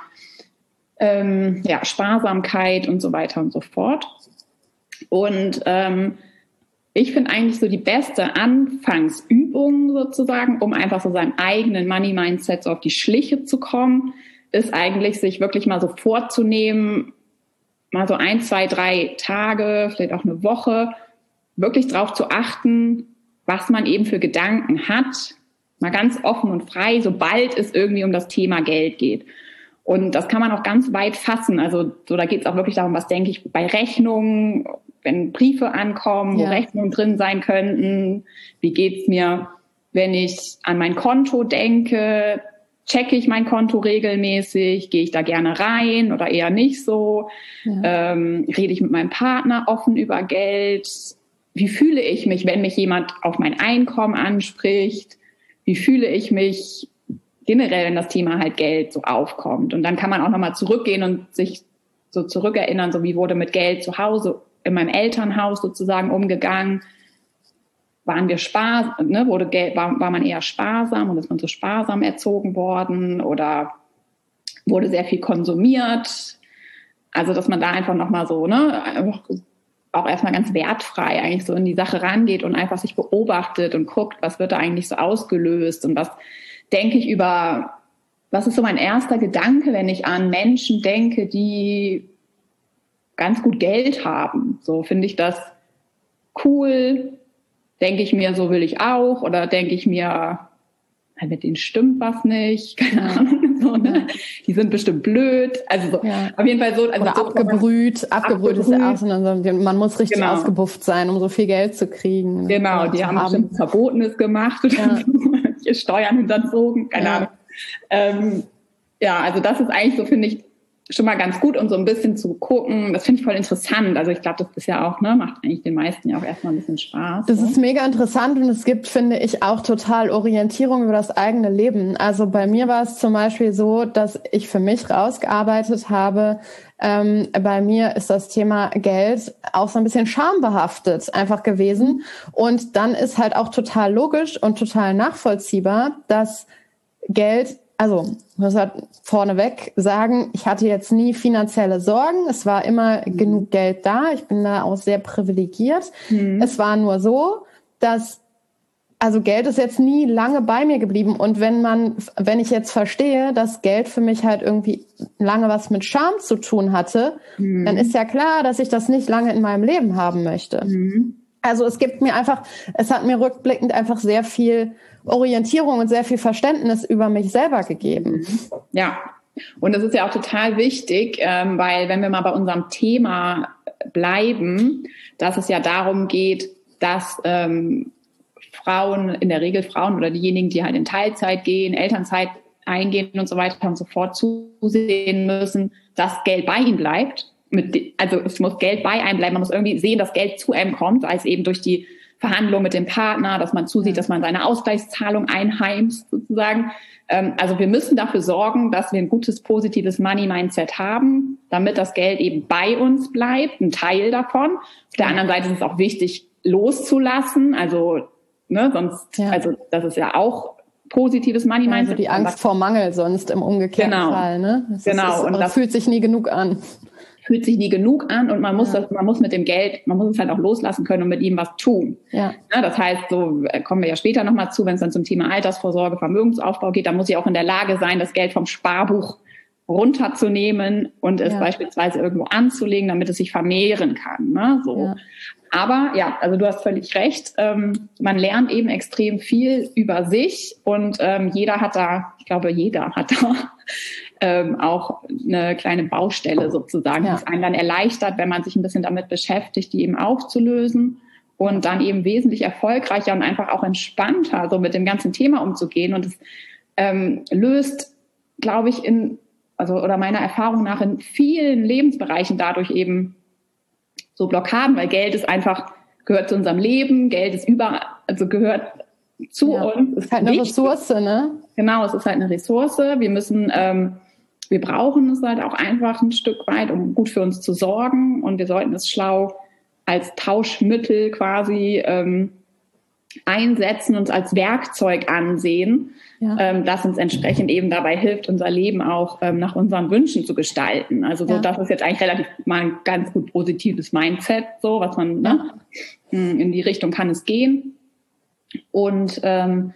ähm, ja, Sparsamkeit und so weiter und so fort. Und ähm, ich finde eigentlich so die beste Anfangsübung sozusagen, um einfach so seinem eigenen Money-Mindset so auf die Schliche zu kommen, ist eigentlich, sich wirklich mal so vorzunehmen, mal so ein, zwei, drei Tage, vielleicht auch eine Woche, wirklich drauf zu achten, was man eben für Gedanken hat, mal ganz offen und frei, sobald es irgendwie um das Thema Geld geht. Und das kann man auch ganz weit fassen. Also so, da geht es auch wirklich darum, was denke ich bei Rechnungen, wenn Briefe ankommen, wo ja. Rechnungen drin sein könnten. Wie geht's mir, wenn ich an mein Konto denke? Checke ich mein Konto regelmäßig? Gehe ich da gerne rein oder eher nicht so? Ja. Ähm, rede ich mit meinem Partner offen über Geld? Wie fühle ich mich, wenn mich jemand auf mein Einkommen anspricht? Wie fühle ich mich generell, wenn das Thema halt Geld so aufkommt? Und dann kann man auch nochmal zurückgehen und sich so zurückerinnern, so wie wurde mit Geld zu Hause in meinem Elternhaus sozusagen umgegangen? Waren wir sparsam, ne? Wurde Geld, war, war man eher sparsam und ist man so sparsam erzogen worden oder wurde sehr viel konsumiert? Also, dass man da einfach nochmal so, ne, einfach auch erstmal ganz wertfrei eigentlich so in die Sache rangeht und einfach sich beobachtet und guckt, was wird da eigentlich so ausgelöst und was denke ich über, was ist so mein erster Gedanke, wenn ich an Menschen denke, die ganz gut Geld haben. So finde ich das cool. Denke ich mir, so will ich auch. Oder denke ich mir, mit denen stimmt was nicht. Keine Ahnung. So, ne? Die sind bestimmt blöd. Also so, ja. Auf jeden Fall so. Also Oder so abgebrüht. Abgebrüht, abgebrüht ist ja auch so. Man muss richtig genau. ausgebufft sein, um so viel Geld zu kriegen. Genau, die haben, haben bestimmt Verbotenes gemacht oder ja. so. Steuern hinterzogen. Keine ja. Ahnung. Ähm, ja, also das ist eigentlich so, finde ich, schon mal ganz gut, um so ein bisschen zu gucken. Das finde ich voll interessant. Also ich glaube, das ist ja auch, ne, macht eigentlich den meisten ja auch erstmal ein bisschen Spaß. Das so. ist mega interessant und es gibt, finde ich, auch total Orientierung über das eigene Leben. Also bei mir war es zum Beispiel so, dass ich für mich rausgearbeitet habe, ähm, bei mir ist das Thema Geld auch so ein bisschen schambehaftet einfach gewesen. Und dann ist halt auch total logisch und total nachvollziehbar, dass Geld, also ich muss halt vorneweg sagen, ich hatte jetzt nie finanzielle Sorgen. Es war immer mhm. genug Geld da. Ich bin da auch sehr privilegiert. Mhm. Es war nur so, dass, also Geld ist jetzt nie lange bei mir geblieben. Und wenn man, wenn ich jetzt verstehe, dass Geld für mich halt irgendwie lange was mit Scham zu tun hatte, mhm. dann ist ja klar, dass ich das nicht lange in meinem Leben haben möchte. Mhm. Also es gibt mir einfach, es hat mir rückblickend einfach sehr viel Orientierung und sehr viel Verständnis über mich selber gegeben. Ja, Und das ist ja auch total wichtig, ähm, weil wenn wir mal bei unserem Thema bleiben, dass es ja darum geht, dass ähm, Frauen, in der Regel Frauen oder diejenigen, die halt in Teilzeit gehen, Elternzeit eingehen und so weiter und so fort, zusehen müssen, dass Geld bei ihnen bleibt. Mit, also es muss Geld bei einem bleiben, man muss irgendwie sehen, dass Geld zu einem kommt, als eben durch die Verhandlung mit dem Partner, dass man zusieht, dass man seine Ausgleichszahlung einheimst sozusagen. Ähm, also wir müssen dafür sorgen, dass wir ein gutes, positives Money-Mindset haben, damit das Geld eben bei uns bleibt, ein Teil davon. Auf der anderen Seite ist es auch wichtig, loszulassen, also ne, sonst, ja. also das ist ja auch positives Money-Mindset. Also die Angst vor Mangel sonst im umgekehrten genau. Fall, ne? Das genau. Ist, und das fühlt sich nie genug an. Fühlt sich nie genug an und man muss ja. das, man muss mit dem Geld, man muss es halt auch loslassen können und mit ihm was tun. Ja. Ja, das heißt, so kommen wir ja später nochmal zu, wenn es dann zum Thema Altersvorsorge, Vermögensaufbau geht, dann muss ich auch in der Lage sein, das Geld vom Sparbuch runterzunehmen und es ja. beispielsweise irgendwo anzulegen, damit es sich vermehren kann. Ne? So. Ja. Aber ja, also du hast völlig recht. Ähm, man lernt eben extrem viel über sich und ähm, jeder hat da, ich glaube, jeder hat da ähm, auch eine kleine Baustelle sozusagen, ja. die es einem dann erleichtert, wenn man sich ein bisschen damit beschäftigt, die eben aufzulösen und dann eben wesentlich erfolgreicher und einfach auch entspannter so mit dem ganzen Thema umzugehen. Und es ähm, löst, glaube ich, in also oder meiner Erfahrung nach in vielen Lebensbereichen dadurch eben so Blockaden, weil Geld ist einfach, gehört zu unserem Leben, Geld ist über, also gehört zu ja, uns. Ist halt eine wichtig. Ressource, ne? Genau, es ist halt eine Ressource. Wir müssen, ähm, wir brauchen es halt auch einfach ein Stück weit, um gut für uns zu sorgen und wir sollten es schlau als Tauschmittel quasi ähm, einsetzen, uns als Werkzeug ansehen, ja. ähm, das uns entsprechend eben dabei hilft, unser Leben auch ähm, nach unseren Wünschen zu gestalten. Also so, ja. das ist jetzt eigentlich relativ mal ein ganz gut positives Mindset, so was man ja. ne, in die Richtung kann es gehen. Und ähm,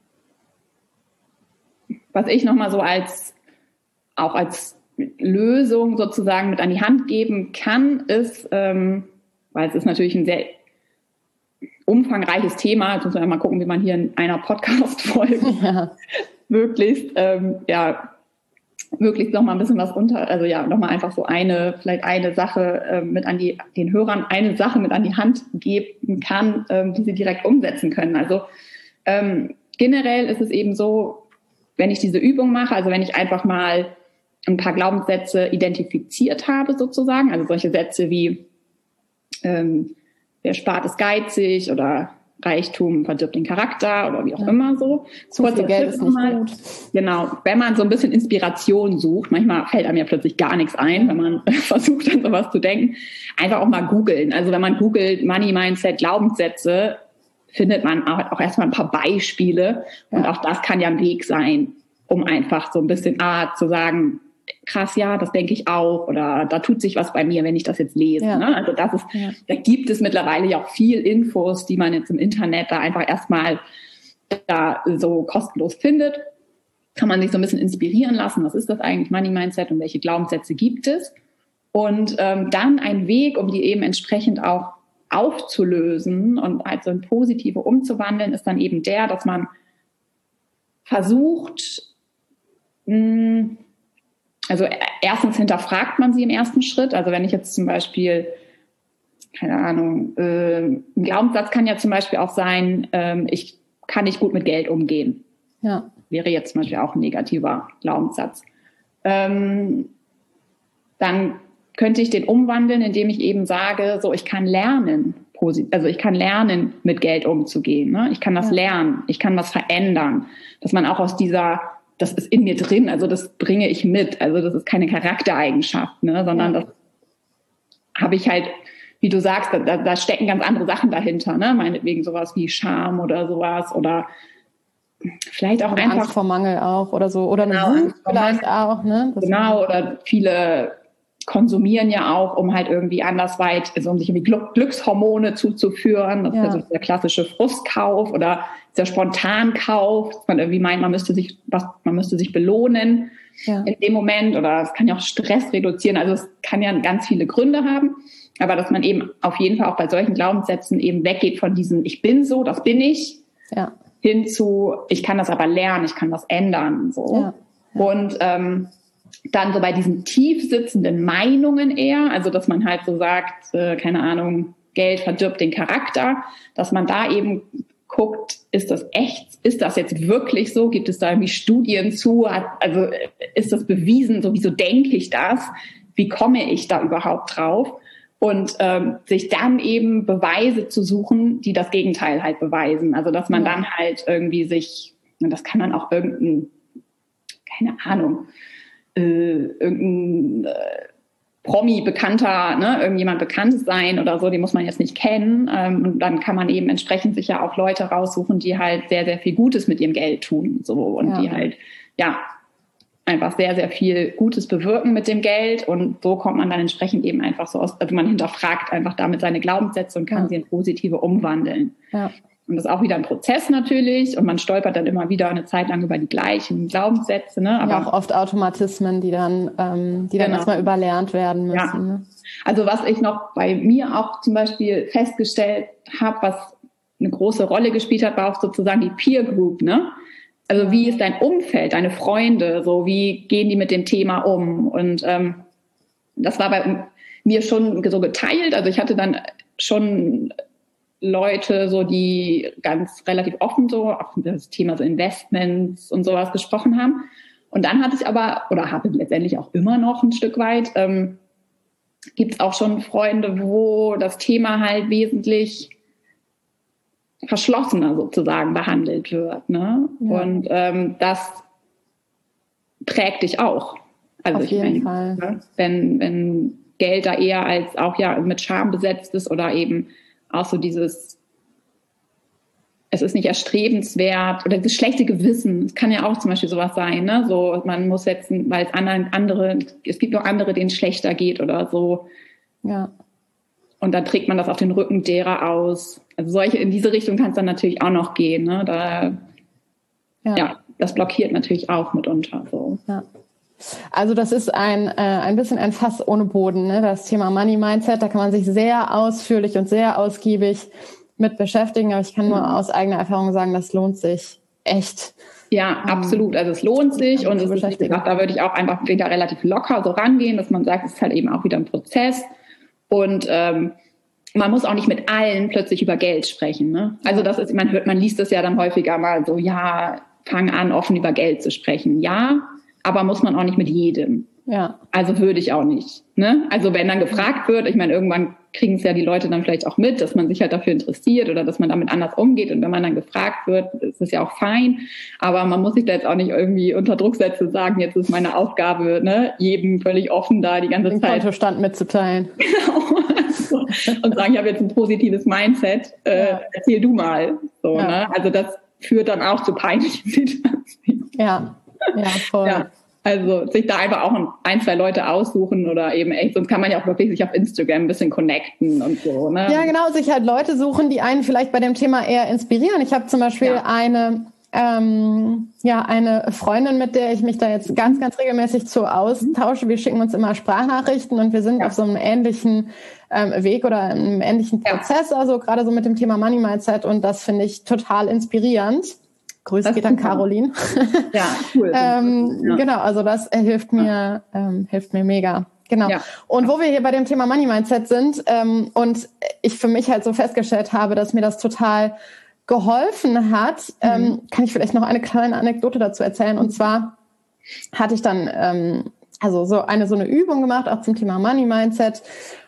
was ich nochmal so als auch als Lösung sozusagen mit an die Hand geben kann, ist, ähm, weil es ist natürlich ein sehr umfangreiches Thema. Jetzt muss man ja mal gucken, wie man hier in einer Podcast-Folge ja. möglichst, ähm, ja, möglichst noch mal ein bisschen was unter, also ja, noch mal einfach so eine, vielleicht eine Sache äh, mit an die, den Hörern eine Sache mit an die Hand geben kann, ähm, die sie direkt umsetzen können. Also ähm, generell ist es eben so, wenn ich diese Übung mache, also wenn ich einfach mal ein paar Glaubenssätze identifiziert habe sozusagen, also solche Sätze wie ähm, wer spart ist geizig oder Reichtum verdirbt den Charakter oder wie auch ja. immer so. Zu viel Geld ist nicht gut. Genau, wenn man so ein bisschen Inspiration sucht, manchmal fällt einem ja plötzlich gar nichts ein, wenn man versucht, an sowas zu denken, einfach auch mal googeln. Also wenn man googelt Money Mindset, Glaubenssätze, findet man auch, auch erstmal ein paar Beispiele ja. und auch das kann ja ein Weg sein, um einfach so ein bisschen ah, zu sagen, krass, ja, das denke ich auch oder da tut sich was bei mir, wenn ich das jetzt lese. Ja. Ne? Also das ist, ja. da gibt es mittlerweile ja auch viel Infos, die man jetzt im Internet da einfach erstmal da so kostenlos findet. Kann man sich so ein bisschen inspirieren lassen, was ist das eigentlich, Money Mindset und welche Glaubenssätze gibt es? Und ähm, dann ein Weg, um die eben entsprechend auch aufzulösen und also in positive umzuwandeln, ist dann eben der, dass man versucht, mh, also erstens hinterfragt man sie im ersten Schritt. Also wenn ich jetzt zum Beispiel, keine Ahnung, äh, ein Glaubenssatz kann ja zum Beispiel auch sein, ähm, ich kann nicht gut mit Geld umgehen. Ja. Wäre jetzt zum Beispiel auch ein negativer Glaubenssatz. Ähm, dann könnte ich den umwandeln, indem ich eben sage, so ich kann lernen, also ich kann lernen, mit Geld umzugehen. Ne? Ich kann das ja. lernen, ich kann was verändern. Dass man auch aus dieser das ist in mir drin, also das bringe ich mit. Also das ist keine Charaktereigenschaft, ne, sondern das habe ich halt, wie du sagst, da, da stecken ganz andere Sachen dahinter, ne, meinetwegen sowas wie Scham oder sowas oder vielleicht auch oder einfach Angst vor Mangel auch oder so oder genau, eine Wut vielleicht auch, ne? Das genau, oder viele konsumieren ja auch, um halt irgendwie andersweit, also um sich irgendwie Glückshormone zuzuführen. Das ja. ist ja so der klassische Frustkauf oder der Spontankauf, dass man irgendwie meint, man müsste sich was, man müsste sich belohnen ja. in dem Moment oder es kann ja auch Stress reduzieren. Also es kann ja ganz viele Gründe haben, aber dass man eben auf jeden Fall auch bei solchen Glaubenssätzen eben weggeht von diesem ich bin so, das bin ich, ja. hin zu ich kann das aber lernen, ich kann das ändern. So. Ja. Ja. Und ähm, dann so bei diesen tief sitzenden Meinungen eher, also dass man halt so sagt, äh, keine Ahnung, Geld verdirbt den Charakter, dass man da eben guckt, ist das echt, ist das jetzt wirklich so, gibt es da irgendwie Studien zu, also ist das bewiesen, so wieso denke ich das, wie komme ich da überhaupt drauf? Und ähm, sich dann eben Beweise zu suchen, die das Gegenteil halt beweisen. Also dass man ja. dann halt irgendwie sich, und das kann dann auch irgendein, keine Ahnung, äh, irgendein äh, Promi, Bekannter, ne, irgendjemand Bekanntes sein oder so, die muss man jetzt nicht kennen. Ähm, und dann kann man eben entsprechend sich ja auch Leute raussuchen, die halt sehr, sehr viel Gutes mit ihrem Geld tun. So und ja. die halt, ja, einfach sehr, sehr viel Gutes bewirken mit dem Geld und so kommt man dann entsprechend eben einfach so aus, also man hinterfragt einfach damit seine Glaubenssätze und kann ja. sie in positive umwandeln. Ja. Und das ist auch wieder ein Prozess natürlich und man stolpert dann immer wieder eine Zeit lang über die gleichen Glaubenssätze. Ne? Aber ja, auch oft Automatismen, die dann, ähm, die dann genau. erstmal überlernt werden müssen. Ja. Ne? Also was ich noch bei mir auch zum Beispiel festgestellt habe, was eine große Rolle gespielt hat, war auch sozusagen die Peer Group, ne? Also wie ist dein Umfeld, deine Freunde, so wie gehen die mit dem Thema um? Und ähm, das war bei mir schon so geteilt. Also ich hatte dann schon Leute, so die ganz relativ offen so auf das Thema so Investments und sowas gesprochen haben. Und dann hatte ich aber, oder habe letztendlich auch immer noch ein Stück weit, ähm, gibt es auch schon Freunde, wo das Thema halt wesentlich verschlossener sozusagen behandelt wird, ne? Ja. Und ähm, das prägt dich auch. Also Auf ich jeden meine, Fall. wenn wenn Geld da eher als auch ja mit Scham besetzt ist oder eben auch so dieses, es ist nicht erstrebenswert oder das schlechte Gewissen, es kann ja auch zum Beispiel sowas sein, ne? So man muss jetzt, weil es anderen andere, es gibt noch andere, denen es schlechter geht oder so. Ja. Und dann trägt man das auf den Rücken derer aus. Also solche, in diese Richtung kann es dann natürlich auch noch gehen. Ne? Da, ja. ja, das blockiert natürlich auch mitunter. So. Ja. Also das ist ein, äh, ein bisschen ein Fass ohne Boden, ne? Das Thema Money Mindset. Da kann man sich sehr ausführlich und sehr ausgiebig mit beschäftigen. Aber ich kann nur aus eigener Erfahrung sagen, das lohnt sich echt. Ja, absolut. Also es lohnt sich. Und es ist, wie gesagt, da würde ich auch einfach wieder relativ locker so rangehen, dass man sagt, es ist halt eben auch wieder ein Prozess. Und ähm, man muss auch nicht mit allen plötzlich über Geld sprechen. Ne? Also das ist, man hört, man liest das ja dann häufiger mal so, ja, fang an, offen über Geld zu sprechen. Ja, aber muss man auch nicht mit jedem. Ja. Also würde ich auch nicht. Ne? Also wenn dann gefragt wird, ich meine, irgendwann kriegen es ja die Leute dann vielleicht auch mit, dass man sich halt dafür interessiert oder dass man damit anders umgeht. Und wenn man dann gefragt wird, ist das ja auch fein. Aber man muss sich da jetzt auch nicht irgendwie unter Druck setzen und sagen, jetzt ist meine Aufgabe, ne, jedem völlig offen da die ganze Den Zeit. Den Kontostand mitzuteilen. Genau. So. Und sagen, ich habe jetzt ein positives Mindset, äh, ja. erzähl du mal. So, ja. ne? Also das führt dann auch zu peinlichen Situationen. Ja, ja, voll. Ja. Also sich da einfach auch ein, zwei Leute aussuchen oder eben echt, sonst kann man ja auch wirklich sich auf Instagram ein bisschen connecten und so. Ne? Ja, genau, sich halt Leute suchen, die einen vielleicht bei dem Thema eher inspirieren. Ich habe zum Beispiel ja. eine, ähm, ja, eine Freundin, mit der ich mich da jetzt ganz, ganz regelmäßig zu austausche. Wir schicken uns immer Sprachnachrichten und wir sind ja. auf so einem ähnlichen ähm, Weg oder einem ähnlichen Prozess, ja. also gerade so mit dem Thema Money Mindset und das finde ich total inspirierend. Grüße geht an Caroline. Ja, cool. ähm, ja. Genau, also das hilft mir, ähm, hilft mir mega. Genau. Ja. Und wo wir hier bei dem Thema Money Mindset sind ähm, und ich für mich halt so festgestellt habe, dass mir das total geholfen hat, mhm. ähm, kann ich vielleicht noch eine kleine Anekdote dazu erzählen. Und zwar hatte ich dann ähm, also so eine so eine Übung gemacht, auch zum Thema Money Mindset.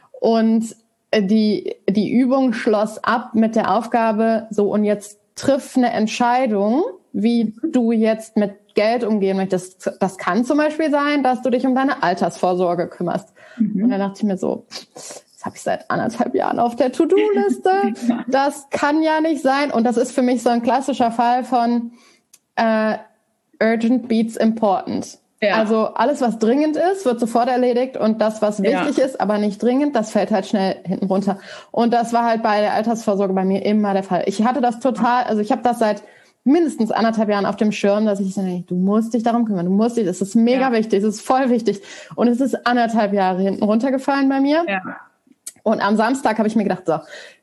Und die die Übung schloss ab mit der Aufgabe, so und jetzt triff eine Entscheidung, wie du jetzt mit Geld umgehen möchtest. Das kann zum Beispiel sein, dass du dich um deine Altersvorsorge kümmerst. Mhm. Und dann dachte ich mir so, das habe ich seit anderthalb Jahren auf der To-Do-Liste. Das kann ja nicht sein. Und das ist für mich so ein klassischer Fall von äh, urgent beats important. Ja. Also alles, was dringend ist, wird sofort erledigt und das, was wichtig ja. ist, aber nicht dringend, das fällt halt schnell hinten runter. Und das war halt bei der Altersvorsorge bei mir immer der Fall. Ich hatte das total, also ich habe das seit mindestens anderthalb Jahren auf dem Schirm, dass ich sage, du musst dich darum kümmern, du musst dich, das ist mega ja. wichtig, das ist voll wichtig. Und es ist anderthalb Jahre hinten runtergefallen bei mir. Ja. Und am Samstag habe ich mir gedacht, so,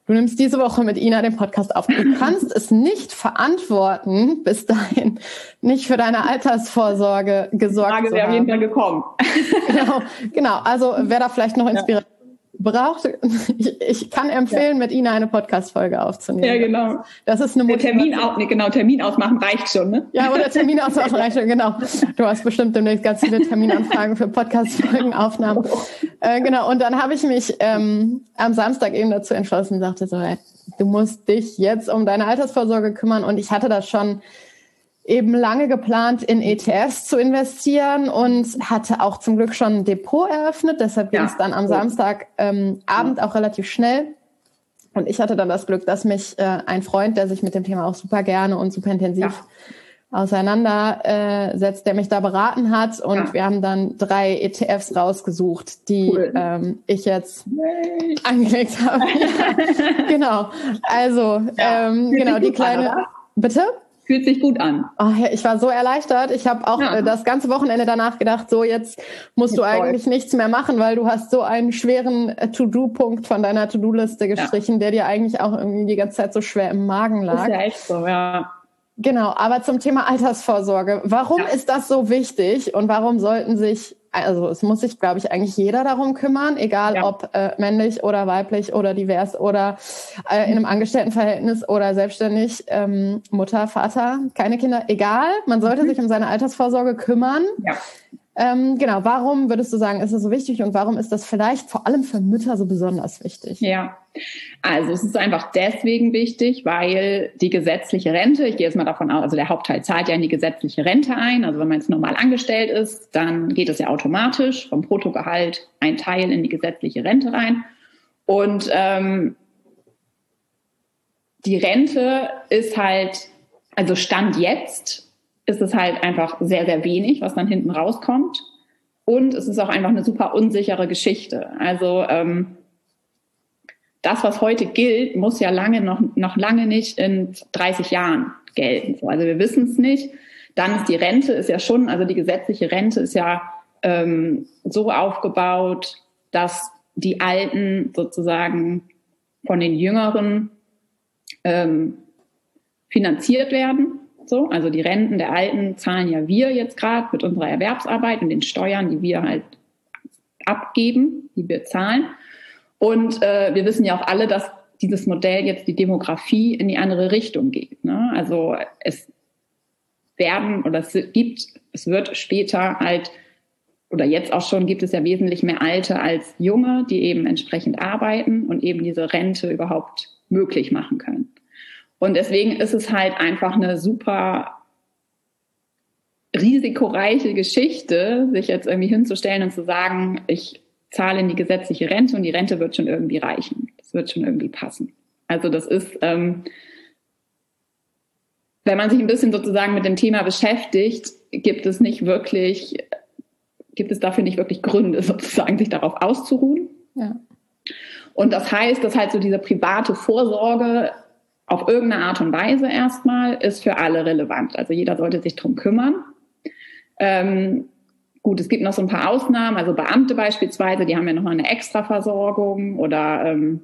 Du nimmst diese Woche mit Ina den Podcast auf. Du kannst es nicht verantworten, bis dahin nicht für deine Altersvorsorge gesorgt Frage zu wäre haben. auf jeden Fall gekommen. Genau, genau. Also wer da vielleicht noch Inspiration braucht, ich, ich kann empfehlen, ja. mit Ina eine Podcast-Folge aufzunehmen. Ja, genau. Das ist eine Motivation. Termin, au- nee, genau, Termin ausmachen reicht schon, ne? Ja, oder Termin ausmachen reicht schon, genau. Du hast bestimmt demnächst ganz viele Terminanfragen für Podcast-Folgenaufnahmen. Äh, genau, und dann habe ich mich ähm, am Samstag eben dazu entschlossen und sagte so, ey, du musst dich jetzt um deine Altersvorsorge kümmern. Und ich hatte das schon eben lange geplant, in E T Fs zu investieren und hatte auch zum Glück schon ein Depot eröffnet. Deshalb ging ja. es dann am Samstag ähm, Abend auch relativ schnell. Und ich hatte dann das Glück, dass mich äh, ein Freund, der sich mit dem Thema auch super gerne und super intensiv ja. auseinandersetzt, äh, der mich da beraten hat. Und ja. wir haben dann drei E T Fs rausgesucht, die cool. ähm, ich jetzt nee. angelegt habe. Ja, genau. Also, ja. ähm, genau, die kleine... An, bitte? Fühlt sich gut an. Oh, ja, ich war so erleichtert. Ich habe auch ja. äh, das ganze Wochenende danach gedacht, so jetzt musst jetzt du eigentlich voll. nichts mehr machen, weil du hast so einen schweren äh, To-Do-Punkt von deiner To-Do-Liste gestrichen, ja. der dir eigentlich auch irgendwie die ganze Zeit so schwer im Magen lag. Ist ja echt so, ja. Genau, aber zum Thema Altersvorsorge. Warum ja. ist das so wichtig und warum sollten sich, also es muss sich, glaube ich, eigentlich jeder darum kümmern, egal ja. ob äh, männlich oder weiblich oder divers oder äh, in einem Angestelltenverhältnis oder selbstständig, ähm, Mutter, Vater, keine Kinder, egal. Man sollte mhm. sich um seine Altersvorsorge kümmern. Ja. Ähm, genau, warum würdest du sagen, ist das so wichtig und warum ist das vielleicht vor allem für Mütter so besonders wichtig? Ja, also es ist einfach deswegen wichtig, weil die gesetzliche Rente, ich gehe jetzt mal davon aus, also der Hauptteil zahlt ja in die gesetzliche Rente ein, also wenn man jetzt normal angestellt ist, dann geht es ja automatisch vom Bruttogehalt ein Teil in die gesetzliche Rente rein und ähm, die Rente ist halt, also Stand jetzt, ist es halt einfach sehr, sehr wenig, was dann hinten rauskommt. Und es ist auch einfach eine super unsichere Geschichte. Also ähm, das, was heute gilt, muss ja lange noch, noch lange nicht in dreißig Jahren gelten. Also wir wissen es nicht. Dann ist die Rente, ist ja schon, also die gesetzliche Rente ist ja ähm, so aufgebaut, dass die Alten sozusagen von den Jüngeren ähm, finanziert werden. So, also die Renten der Alten zahlen ja wir jetzt gerade mit unserer Erwerbsarbeit und den Steuern, die wir halt abgeben, die wir zahlen. Und äh, wir wissen ja auch alle, dass dieses Modell jetzt die Demografie in die andere Richtung geht. Ne? Also es werden oder es gibt, es wird später halt oder jetzt auch schon gibt es ja wesentlich mehr Alte als Junge, die eben entsprechend arbeiten und eben diese Rente überhaupt möglich machen können. Und deswegen ist es halt einfach eine super risikoreiche Geschichte, sich jetzt irgendwie hinzustellen und zu sagen, ich zahle in die gesetzliche Rente und die Rente wird schon irgendwie reichen. Das wird schon irgendwie passen. Also das ist, ähm, wenn man sich ein bisschen sozusagen mit dem Thema beschäftigt, gibt es nicht wirklich, gibt es dafür nicht wirklich Gründe, sozusagen sich darauf auszuruhen. Ja. Und das heißt, dass halt so diese private Vorsorge auf irgendeine Art und Weise erstmal ist für alle relevant. Also jeder sollte sich drum kümmern. Ähm, gut, es gibt noch so ein paar Ausnahmen, also Beamte beispielsweise, die haben ja nochmal eine Extraversorgung oder ähm,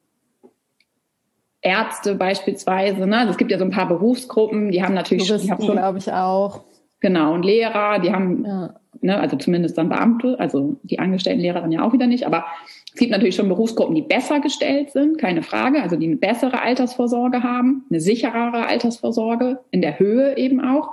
Ärzte beispielsweise. Ne? Also es gibt ja so ein paar Berufsgruppen, die haben natürlich... Juristen, glaube ich, auch. Genau, und Lehrer, die haben, ja. ne, also zumindest dann Beamte, also die angestellten Lehrer dann ja auch wieder nicht, aber es gibt natürlich schon Berufsgruppen, die besser gestellt sind, keine Frage, also die eine bessere Altersvorsorge haben, eine sicherere Altersvorsorge, in der Höhe eben auch.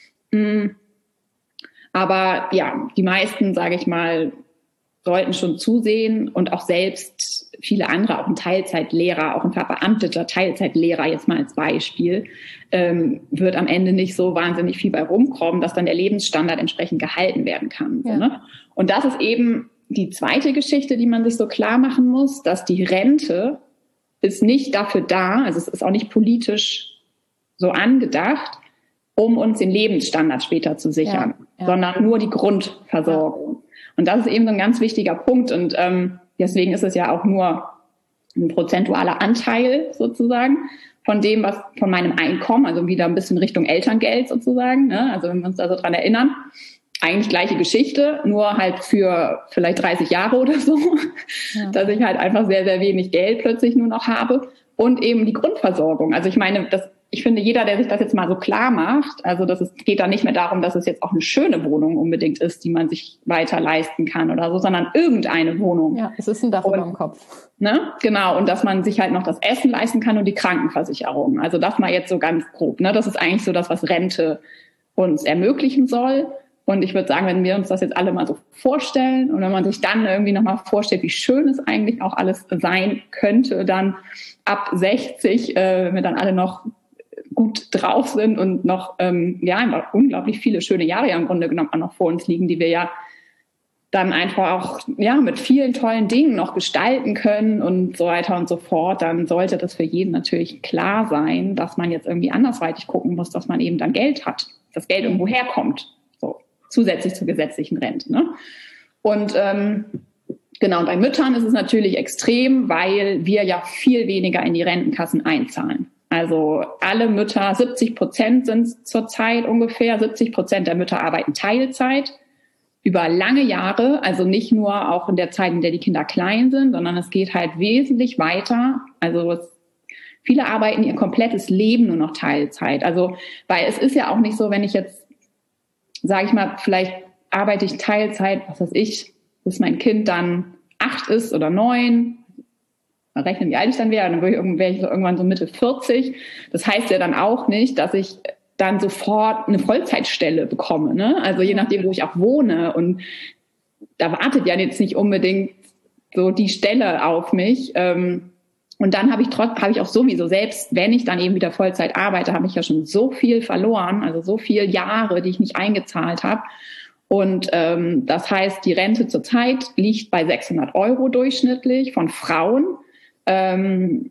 Aber ja, die meisten, sage ich mal, sollten schon zusehen und auch selbst viele andere, auch ein Teilzeitlehrer, auch ein verbeamteter Teilzeitlehrer jetzt mal als Beispiel, ähm, wird am Ende nicht so wahnsinnig viel bei rumkommen, dass dann der Lebensstandard entsprechend gehalten werden kann. Ja. So, ne? Und das ist eben die zweite Geschichte, die man sich so klar machen muss, dass die Rente ist nicht dafür da, also es ist auch nicht politisch so angedacht, um uns den Lebensstandard später zu sichern, ja, ja. sondern nur die Grundversorgung. Ja. Und das ist eben so ein ganz wichtiger Punkt. Und ähm, deswegen ist es ja auch nur ein prozentualer Anteil sozusagen von dem, was von meinem Einkommen, also wieder ein bisschen Richtung Elterngeld sozusagen. Ne? Also wenn wir uns da so dran erinnern. eigentlich gleiche Geschichte, nur halt für vielleicht dreißig Jahre oder so, ja. dass ich halt einfach sehr, sehr wenig Geld plötzlich nur noch habe und eben die Grundversorgung. Also ich meine, das, ich finde, jeder, der sich das jetzt mal so klar macht, also das ist, geht da nicht mehr darum, dass es jetzt auch eine schöne Wohnung unbedingt ist, die man sich weiter leisten kann oder so, sondern irgendeine Wohnung. Ja, es ist ein Dach über dem Kopf. Ne? Genau, und dass man sich halt noch das Essen leisten kann und die Krankenversicherung. Also das mal jetzt so ganz grob. Ne? Das ist eigentlich so das, was Rente uns ermöglichen soll. Und ich würde sagen, wenn wir uns das jetzt alle mal so vorstellen und wenn man sich dann irgendwie nochmal vorstellt, wie schön es eigentlich auch alles sein könnte, dann ab sechzig, äh, wenn wir dann alle noch gut drauf sind und noch ähm, ja einfach unglaublich viele schöne Jahre ja im Grunde genommen auch noch vor uns liegen, die wir ja dann einfach auch ja mit vielen tollen Dingen noch gestalten können und so weiter und so fort, dann sollte das für jeden natürlich klar sein, dass man jetzt irgendwie andersweitig gucken muss, dass man eben dann Geld hat, dass Geld irgendwo herkommt. Zusätzlich zur gesetzlichen Rente. Ne? Und ähm, genau, bei Müttern ist es natürlich extrem, weil wir ja viel weniger in die Rentenkassen einzahlen. Also alle Mütter, siebzig Prozent sind es zurzeit ungefähr, siebzig Prozent der Mütter arbeiten Teilzeit über lange Jahre, also nicht nur auch in der Zeit, in der die Kinder klein sind, sondern es geht halt wesentlich weiter. Also es, viele arbeiten ihr komplettes Leben nur noch Teilzeit. Also, weil es ist ja auch nicht so, wenn ich jetzt sage ich mal, vielleicht arbeite ich Teilzeit, was weiß ich, bis mein Kind dann acht ist oder neun. Mal rechnen, wie alt ich dann wäre. Dann wäre ich so irgendwann so Mitte vierzig. Das heißt ja dann auch nicht, dass ich dann sofort eine Vollzeitstelle bekomme. Ne? Also je nachdem, wo ich auch wohne. Und da wartet ja jetzt nicht unbedingt so die Stelle auf mich. Und dann habe ich trotz, habe ich auch sowieso, selbst wenn ich dann eben wieder Vollzeit arbeite, habe ich ja schon so viel verloren, also so viele Jahre, die ich nicht eingezahlt habe. Und ähm, das heißt, die Rente zurzeit liegt bei sechshundert Euro durchschnittlich von Frauen. Ähm,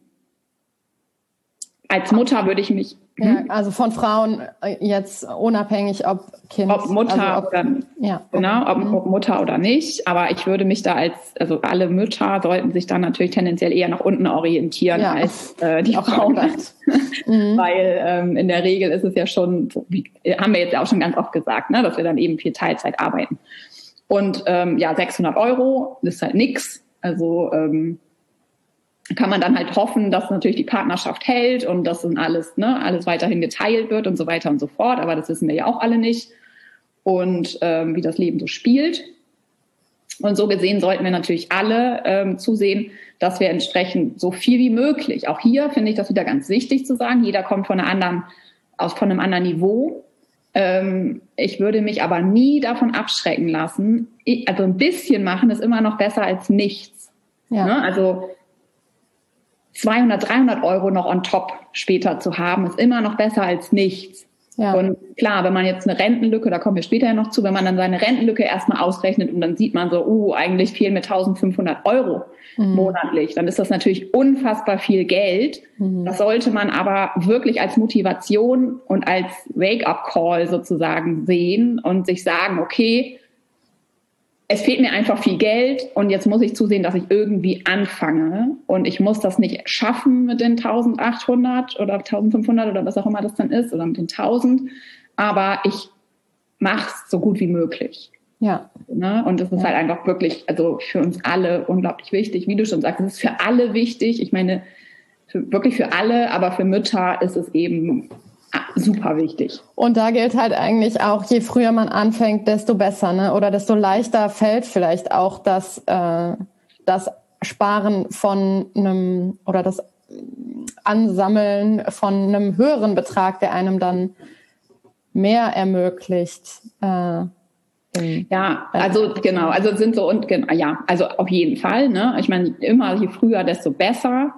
als Mutter würde ich mich... Ja, also von Frauen jetzt unabhängig, ob Kind... Ob Mutter also ob, oder... Ja. Genau, ob, ob Mutter oder nicht. Aber ich würde mich da als... Also alle Mütter sollten sich dann natürlich tendenziell eher nach unten orientieren ja. als äh, die auch Frauen. mhm. Weil ähm, in der Regel ist es ja schon... So, wie, haben wir jetzt auch schon ganz oft gesagt, ne, dass wir dann eben viel Teilzeit arbeiten. Und ähm, ja, sechshundert Euro ist halt nix. Also... Ähm, kann man dann halt hoffen, dass natürlich die Partnerschaft hält und dass dann alles, ne, alles weiterhin geteilt wird und so weiter und so fort. Aber das wissen wir ja auch alle nicht. Und ähm, wie das Leben so spielt. Und so gesehen sollten wir natürlich alle ähm, zusehen, dass wir entsprechend so viel wie möglich, auch hier finde ich das wieder ganz wichtig zu sagen, jeder kommt von einer anderen, aus von einem anderen Niveau. Ähm, ich würde mich aber nie davon abschrecken lassen. Ich, also ein bisschen machen ist immer noch besser als nichts. Ja. Ne? Also zweihundert, dreihundert Euro noch on top später zu haben, ist immer noch besser als nichts. Ja. Und klar, wenn man jetzt eine Rentenlücke, da kommen wir später ja noch zu, wenn man dann seine Rentenlücke erstmal ausrechnet und dann sieht man so, uh, eigentlich fehlen mir eintausendfünfhundert Euro mhm. monatlich, dann ist das natürlich unfassbar viel Geld. Mhm. Das sollte man aber wirklich als Motivation und als Wake-up-Call sozusagen sehen und sich sagen, okay, es fehlt mir einfach viel Geld und jetzt muss ich zusehen, dass ich irgendwie anfange und ich muss das nicht schaffen mit den eintausendachthundert oder eintausendfünfhundert oder was auch immer das dann ist oder mit den tausend, aber ich mache es so gut wie möglich. Ja. Ne? Und das ist ja. halt einfach wirklich, also für uns alle unglaublich wichtig, wie du schon sagst, es ist für alle wichtig, ich meine für, wirklich für alle, aber für Mütter ist es eben super wichtig. Und da gilt halt eigentlich auch, je früher man anfängt, desto besser, ne? Oder desto leichter fällt vielleicht auch das, äh, das Sparen von einem oder das Ansammeln von einem höheren Betrag, der einem dann mehr ermöglicht. Äh, ja, also genau, also sind so und genau, ja, also auf jeden Fall, ne? Ich meine, immer je früher, desto besser.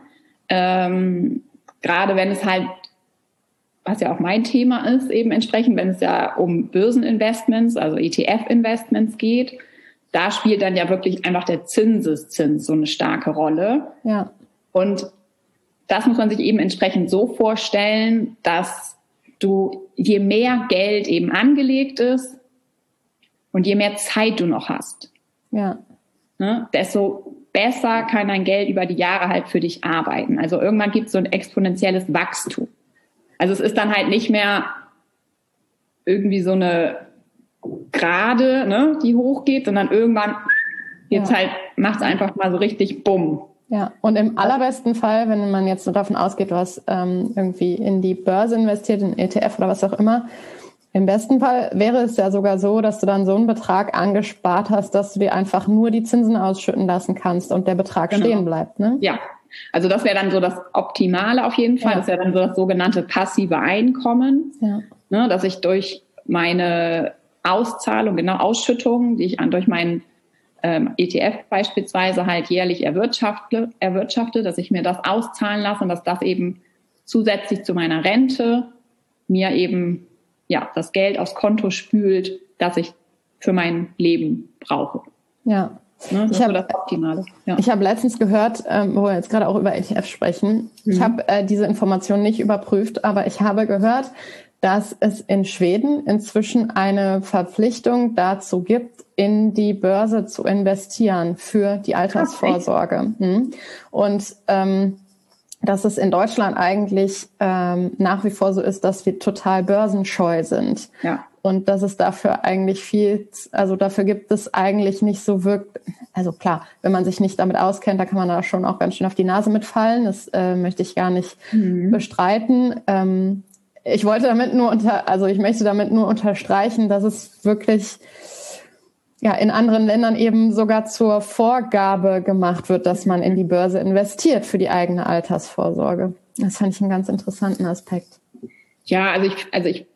Ähm, gerade wenn es halt was ja auch mein Thema ist, eben entsprechend, wenn es ja um Börseninvestments, also E T F-Investments geht, da spielt dann ja wirklich einfach der Zinseszins so eine starke Rolle. Ja. Und das muss man sich eben entsprechend so vorstellen, dass du, je mehr Geld eben angelegt ist und je mehr Zeit du noch hast, ja. ne, desto besser kann dein Geld über die Jahre halt für dich arbeiten. Also irgendwann gibt es so ein exponentielles Wachstum. Also es ist dann halt nicht mehr irgendwie so eine gerade, ne, die hochgeht, sondern irgendwann jetzt ja. halt macht es einfach mal so richtig bumm. Ja, und im allerbesten Fall, wenn man jetzt so davon ausgeht, du hast ähm, irgendwie in die Börse investiert, in E T F oder was auch immer, im besten Fall wäre es ja sogar so, dass du dann so einen Betrag angespart hast, dass du dir einfach nur die Zinsen ausschütten lassen kannst und der Betrag genau. stehen bleibt, ne? Ja, also das wäre dann so das Optimale auf jeden Fall. Ja. Das wäre dann so das sogenannte passive Einkommen, ja. ne, dass ich durch meine Auszahlung, genau Ausschüttung, die ich an, durch meinen ähm, E T F beispielsweise halt jährlich erwirtschafte, erwirtschafte, dass ich mir das auszahlen lasse und dass das eben zusätzlich zu meiner Rente mir eben ja das Geld aufs Konto spült, das ich für mein Leben brauche. Ja. Ne, das ich ist habe so das Optimale. Ja. Ich habe letztens gehört, ähm, wo wir jetzt gerade auch über E T F sprechen, mhm. ich habe äh, diese Information nicht überprüft, aber ich habe gehört, dass es in Schweden inzwischen eine Verpflichtung dazu gibt, in die Börse zu investieren für die Altersvorsorge. Mhm. Und ähm, dass es in Deutschland eigentlich ähm, nach wie vor so ist, dass wir total börsenscheu sind. Ja. Und dass es dafür eigentlich viel, also dafür gibt es eigentlich nicht so wirklich, also klar, wenn man sich nicht damit auskennt, da kann man da schon auch ganz schön auf die Nase mitfallen. Das äh, möchte ich gar nicht mhm. bestreiten. Ähm, ich wollte damit nur unter, also ich möchte damit nur unterstreichen, dass es wirklich ja in anderen Ländern eben sogar zur Vorgabe gemacht wird, dass man in die Börse investiert für die eigene Altersvorsorge. Das fand ich einen ganz interessanten Aspekt. Ja, also ich, also ich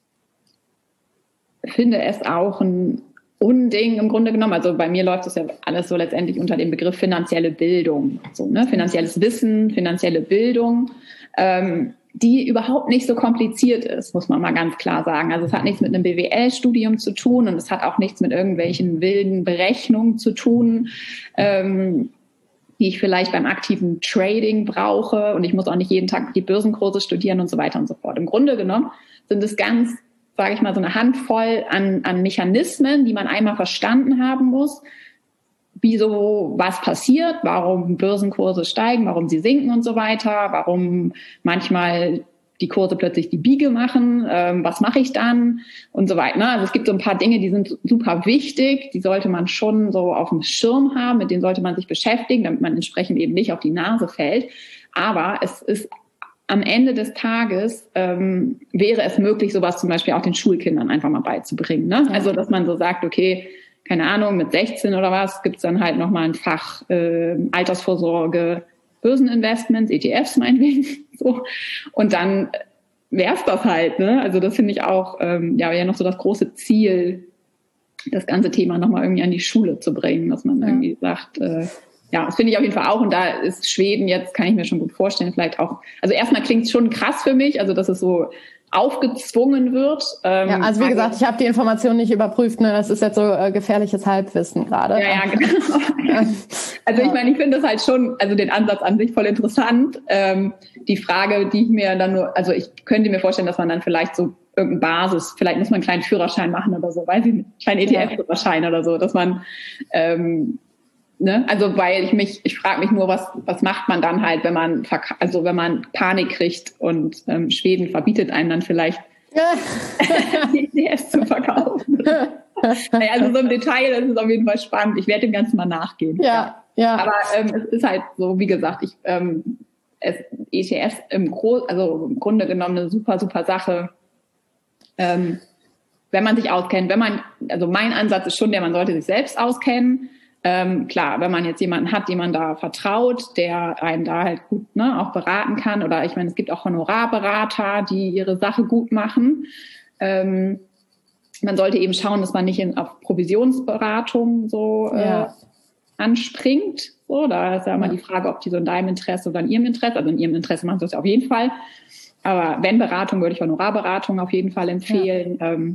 finde es auch ein Unding im Grunde genommen. Also bei mir läuft das ja alles so letztendlich unter dem Begriff finanzielle Bildung. So, ne? Finanzielles Wissen, finanzielle Bildung, ähm, die überhaupt nicht so kompliziert ist, muss man mal ganz klar sagen. Also es hat nichts mit einem B W L-Studium zu tun und es hat auch nichts mit irgendwelchen wilden Berechnungen zu tun, ähm, die ich vielleicht beim aktiven Trading brauche. Und ich muss auch nicht jeden Tag die Börsenkurse studieren und so weiter und so fort. Im Grunde genommen sind es ganz, sage ich mal, so eine Handvoll an, an Mechanismen, die man einmal verstanden haben muss, wie so was passiert, warum Börsenkurse steigen, warum sie sinken und so weiter, warum manchmal die Kurse plötzlich die Biege machen, ähm, was mache ich dann und so weiter. Ne? Also es gibt so ein paar Dinge, die sind super wichtig, die sollte man schon so auf dem Schirm haben, mit denen sollte man sich beschäftigen, damit man entsprechend eben nicht auf die Nase fällt. Aber es ist am Ende des Tages ähm, wäre es möglich, sowas zum Beispiel auch den Schulkindern einfach mal beizubringen. Ne? Also dass man so sagt, okay, keine Ahnung, mit sechzehn oder was gibt's dann halt nochmal ein Fach äh, Altersvorsorge, Börseninvestments, E T Fs meinetwegen. So. Und dann wär's das halt. Ne? Also das finde ich auch ähm, ja, ja noch so das große Ziel, das ganze Thema nochmal irgendwie an die Schule zu bringen, dass man ja. irgendwie sagt, äh, ja, das finde ich auf jeden Fall auch. Und da ist Schweden jetzt, kann ich mir schon gut vorstellen, vielleicht auch, also erstmal klingt es schon krass für mich, also dass es so aufgezwungen wird. Ähm, ja, also wie gesagt, ich habe die Information nicht überprüft, ne? Das ist jetzt so äh, gefährliches Halbwissen gerade. Ja, ja, genau. Also ich meine, ich finde das halt schon, also den Ansatz an sich voll interessant. Ähm, die Frage, die ich mir dann nur, also ich könnte mir vorstellen, dass man dann vielleicht so irgendeine Basis, vielleicht muss man einen kleinen Führerschein machen oder so, weiß ich nicht, einen kleinen E T F-Führerschein oder so, dass man ähm, Ne? Also weil ich mich, ich frage mich nur, was was macht man dann halt, wenn man verka- also wenn man Panik kriegt und ähm, Schweden verbietet einem dann vielleicht die E T Fs zu verkaufen. Naja, also so im Detail, das ist auf jeden Fall spannend. Ich werde dem Ganzen mal nachgehen. Ja, ja. Aber ähm, es ist halt so, wie gesagt, ich ähm, es, E T Fs im Gro- also im Grunde genommen eine super super Sache. Ähm, wenn man sich auskennt, wenn man, also mein Ansatz ist schon der, man sollte sich selbst auskennen. Ähm, klar, wenn man jetzt jemanden hat, dem man da vertraut, der einen da halt gut ne, auch beraten kann, oder ich meine, es gibt auch Honorarberater, die ihre Sache gut machen. Ähm, man sollte eben schauen, dass man nicht in, auf Provisionsberatung so äh, ja. anspringt. So, da ist ja immer ja. die Frage, ob die so in deinem Interesse oder in ihrem Interesse, also in ihrem Interesse machen sie das auf jeden Fall. Aber wenn Beratung, würde ich Honorarberatung auf jeden Fall empfehlen. Ja. Ähm,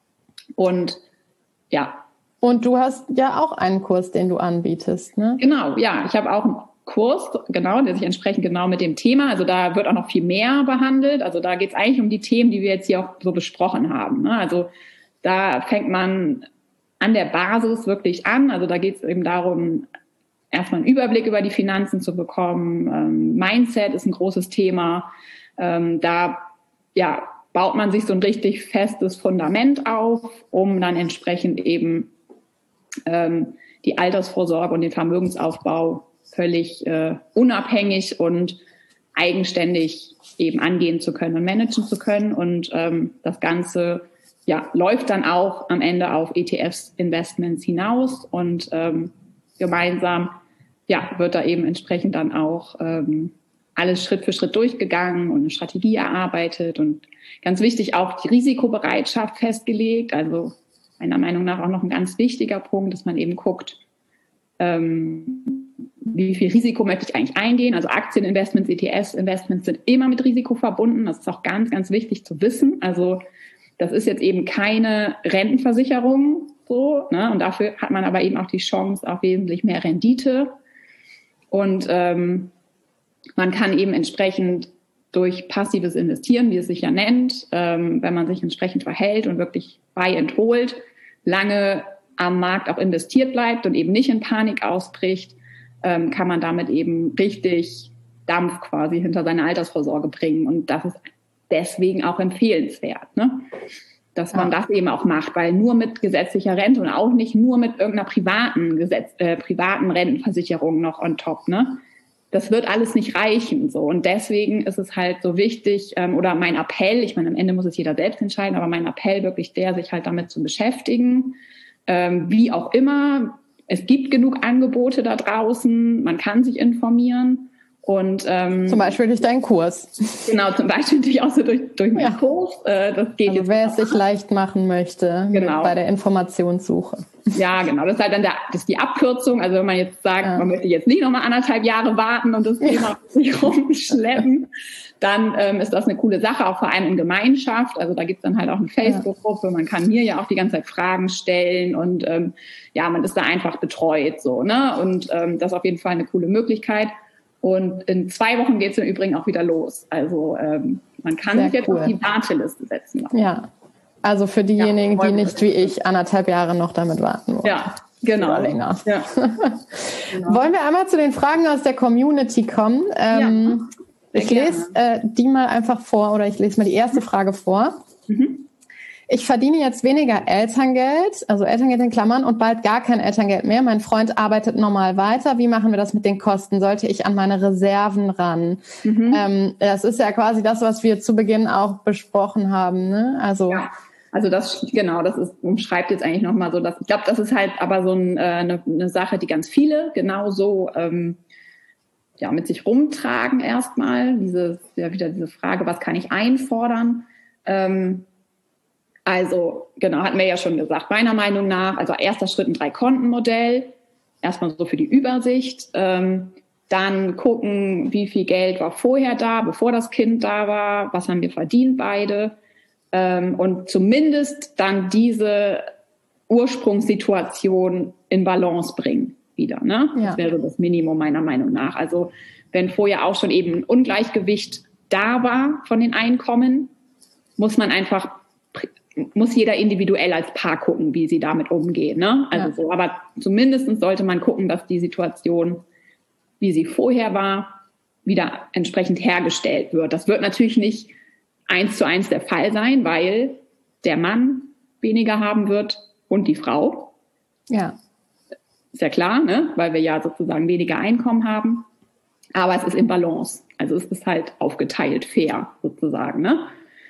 und ja, Und du hast ja auch einen Kurs, den du anbietest, ne? Genau, ja. Ich habe auch einen Kurs, genau, der sich entsprechend genau mit dem Thema, also da wird auch noch viel mehr behandelt. Also da geht es eigentlich um die Themen, die wir jetzt hier auch so besprochen haben. Ne? Also da fängt man an der Basis wirklich an. Also da geht es eben darum, erstmal einen Überblick über die Finanzen zu bekommen. Ähm, Mindset ist ein großes Thema. Ähm, da ja baut man sich so ein richtig festes Fundament auf, um dann entsprechend eben ähm, die Altersvorsorge und den Vermögensaufbau völlig äh, unabhängig und eigenständig eben angehen zu können und managen zu können. Und ähm, das Ganze ja, läuft dann auch am Ende auf E T Fs-Investments hinaus und ähm, gemeinsam ja, wird da eben entsprechend dann auch ähm, alles Schritt für Schritt durchgegangen und eine Strategie erarbeitet und ganz wichtig auch die Risikobereitschaft festgelegt. Also meiner Meinung nach auch noch ein ganz wichtiger Punkt, dass man eben guckt, ähm, wie viel Risiko möchte ich eigentlich eingehen. Also Aktieninvestments, E T Fs-Investments sind immer mit Risiko verbunden. Das ist auch ganz, ganz wichtig zu wissen. Also das ist jetzt eben keine Rentenversicherung so, ne? Und dafür hat man aber eben auch die Chance auf wesentlich mehr Rendite. Und ähm, man kann eben entsprechend durch passives Investieren, wie es sich ja nennt, ähm, wenn man sich entsprechend verhält und wirklich buy and hold, lange am Markt auch investiert bleibt und eben nicht in Panik ausbricht, ähm, kann man damit eben richtig Dampf quasi hinter seine Altersvorsorge bringen. Und das ist deswegen auch empfehlenswert, ne? Dass man ja. das eben auch macht, weil nur mit gesetzlicher Rente und auch nicht nur mit irgendeiner privaten Gesetz, äh, privaten Rentenversicherung noch on top, ne? Das wird alles nicht reichen, so. Und deswegen ist es halt so wichtig, ähm, oder mein Appell, ich meine, am Ende muss es jeder selbst entscheiden, aber mein Appell wirklich der, sich halt damit zu beschäftigen, ähm, wie auch immer. Es gibt genug Angebote da draußen, man kann sich informieren. Und, ähm, zum Beispiel durch deinen Kurs. Genau, zum Beispiel natürlich auch so durch, durch meinen ja. Kurs. Äh, das geht also jetzt wer es sich leicht machen möchte, genau. bei der Informationssuche. Ja, genau. Das ist halt dann der, das ist die Abkürzung. Also wenn man jetzt sagt, ja. man möchte jetzt nicht nochmal anderthalb Jahre warten und das Thema nicht rumschleppen, dann ähm, ist das eine coole Sache, auch vor allem in Gemeinschaft. Also da gibt's dann halt auch eine Facebook-Gruppe. Man kann mir ja auch die ganze Zeit Fragen stellen und ähm, ja, man ist da einfach betreut so, ne? Und ähm, das ist auf jeden Fall eine coole Möglichkeit. Und in zwei Wochen geht's im Übrigen auch wieder los. Also ähm, man kann Sehr sich jetzt cool. auf die Warteliste setzen. Ja, also für diejenigen, ja, die nicht wie ich anderthalb Jahre noch damit warten wollen. Ja, genau. Oder länger. Ja. Genau. Wollen wir einmal zu den Fragen aus der Community kommen? Ähm, ja, ich lese äh, die mal einfach vor oder ich lese mal die erste Frage vor. Mhm. Ich verdiene jetzt weniger Elterngeld, also Elterngeld in Klammern, und bald gar kein Elterngeld mehr. Mein Freund arbeitet normal weiter. Wie machen wir das mit den Kosten? Sollte ich an meine Reserven ran? Mhm. Ähm, das ist ja quasi das, was wir zu Beginn auch besprochen haben, ne? Also ja. Also das, genau, das ist, umschreibt jetzt eigentlich nochmal so, dass, ich glaube, das ist halt aber so ein, äh, eine, eine Sache, die ganz viele genauso, ähm, ja, mit sich rumtragen erstmal. Diese, ja, wieder diese Frage, was kann ich einfordern? Ähm, Also, genau, hatten wir ja schon gesagt, meiner Meinung nach, also erster Schritt ein Drei-Konten-Modell, erstmal so für die Übersicht, ähm, dann gucken, wie viel Geld war vorher da, bevor das Kind da war, was haben wir verdient beide, ähm, und zumindest dann diese Ursprungssituation in Balance bringen wieder, ne? Ja. Das wäre das Minimum meiner Meinung nach. Also, wenn vorher auch schon eben ein Ungleichgewicht da war von den Einkommen, muss man einfach muss jeder individuell als Paar gucken, wie sie damit umgehen, ne? Also ja. so, aber zumindest sollte man gucken, dass die Situation, wie sie vorher war, wieder entsprechend hergestellt wird. Das wird natürlich nicht eins zu eins der Fall sein, weil der Mann weniger haben wird und die Frau. Ja. Ist ja klar, ne? Weil wir ja sozusagen weniger Einkommen haben. Aber es ist im Balance. Also es ist halt aufgeteilt fair sozusagen, ne?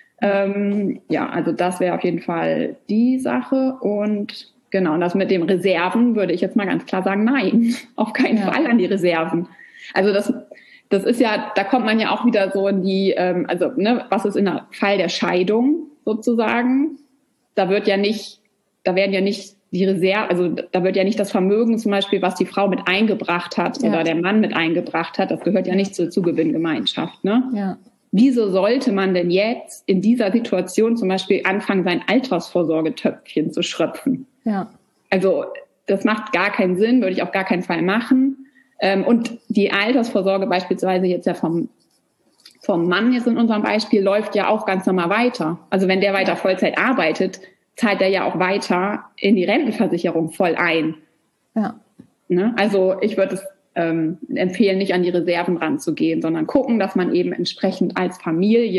Ähm, ja, also das wäre auf jeden Fall die Sache. Und genau, und das mit den Reserven würde ich jetzt mal ganz klar sagen, nein, auf keinen ja. Fall an die Reserven. Also das, das ist ja, da kommt man ja auch wieder so in die, ähm, also ne, was ist in der Fall der Scheidung sozusagen? Da wird ja nicht, da werden ja nicht die Reserve, also da wird ja nicht das Vermögen zum Beispiel, was die Frau mit eingebracht hat ja. oder der Mann mit eingebracht hat, das gehört ja nicht zur Zugewinngemeinschaft, ne? Ja. Wieso sollte man denn jetzt in dieser Situation zum Beispiel anfangen, sein Altersvorsorgetöpfchen zu schröpfen? Ja. Also das macht gar keinen Sinn, würde ich auf gar keinen Fall machen. Und die Altersvorsorge beispielsweise jetzt ja vom, vom Mann jetzt in unserem Beispiel läuft ja auch ganz normal weiter. Also wenn der weiter Vollzeit arbeitet, zahlt er ja auch weiter in die Rentenversicherung voll ein. Ja. Ne? Also ich würde es ähm, empfehlen, nicht an die Reserven ranzugehen, sondern gucken, dass man eben entsprechend als Familie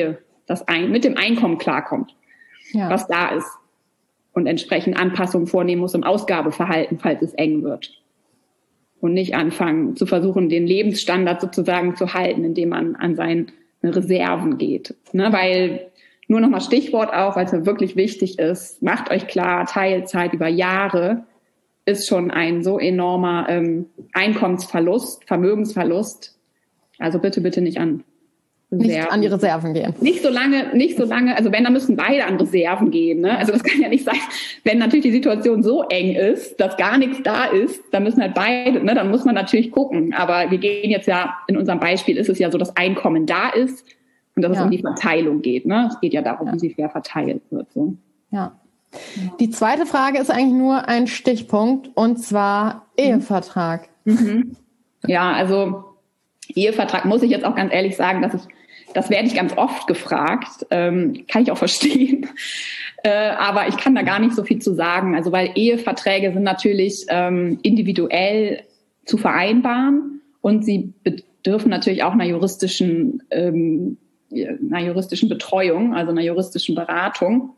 das ein, mit dem Einkommen klarkommt, ja. was da ist und entsprechend Anpassungen vornehmen muss im Ausgabeverhalten, falls es eng wird. Und nicht anfangen zu versuchen, den Lebensstandard sozusagen zu halten, indem man an seine Reserven geht. Ne? Weil, nur nochmal Stichwort auch, weil es mir wirklich wichtig ist, macht euch klar, Teilzeit über Jahre ist schon ein so enormer ähm, Einkommensverlust, Vermögensverlust. Also bitte, bitte nicht an Reserven. Nicht an die Reserven gehen. Nicht so lange, nicht so lange, also wenn, dann müssen beide an Reserven gehen. Ne? Also das kann ja nicht sein, wenn natürlich die Situation so eng ist, dass gar nichts da ist, dann müssen halt beide, ne? Dann muss man natürlich gucken. Aber wir gehen jetzt ja, in unserem Beispiel ist es ja so, dass Einkommen da ist und dass ja. es um die Verteilung geht. Ne? Es geht ja darum, ja. wie sie fair verteilt wird. So. Ja. Die zweite Frage ist eigentlich nur ein Stichpunkt, und zwar Ehevertrag. Mhm. Ja, also Ehevertrag muss ich jetzt auch ganz ehrlich sagen, dass ich, das werde ich ganz oft gefragt, ähm, kann ich auch verstehen, äh, aber ich kann da gar nicht so viel zu sagen, also weil Eheverträge sind natürlich ähm, individuell zu vereinbaren und sie bedürfen natürlich auch einer juristischen, ähm, einer juristischen Betreuung, also einer juristischen Beratung.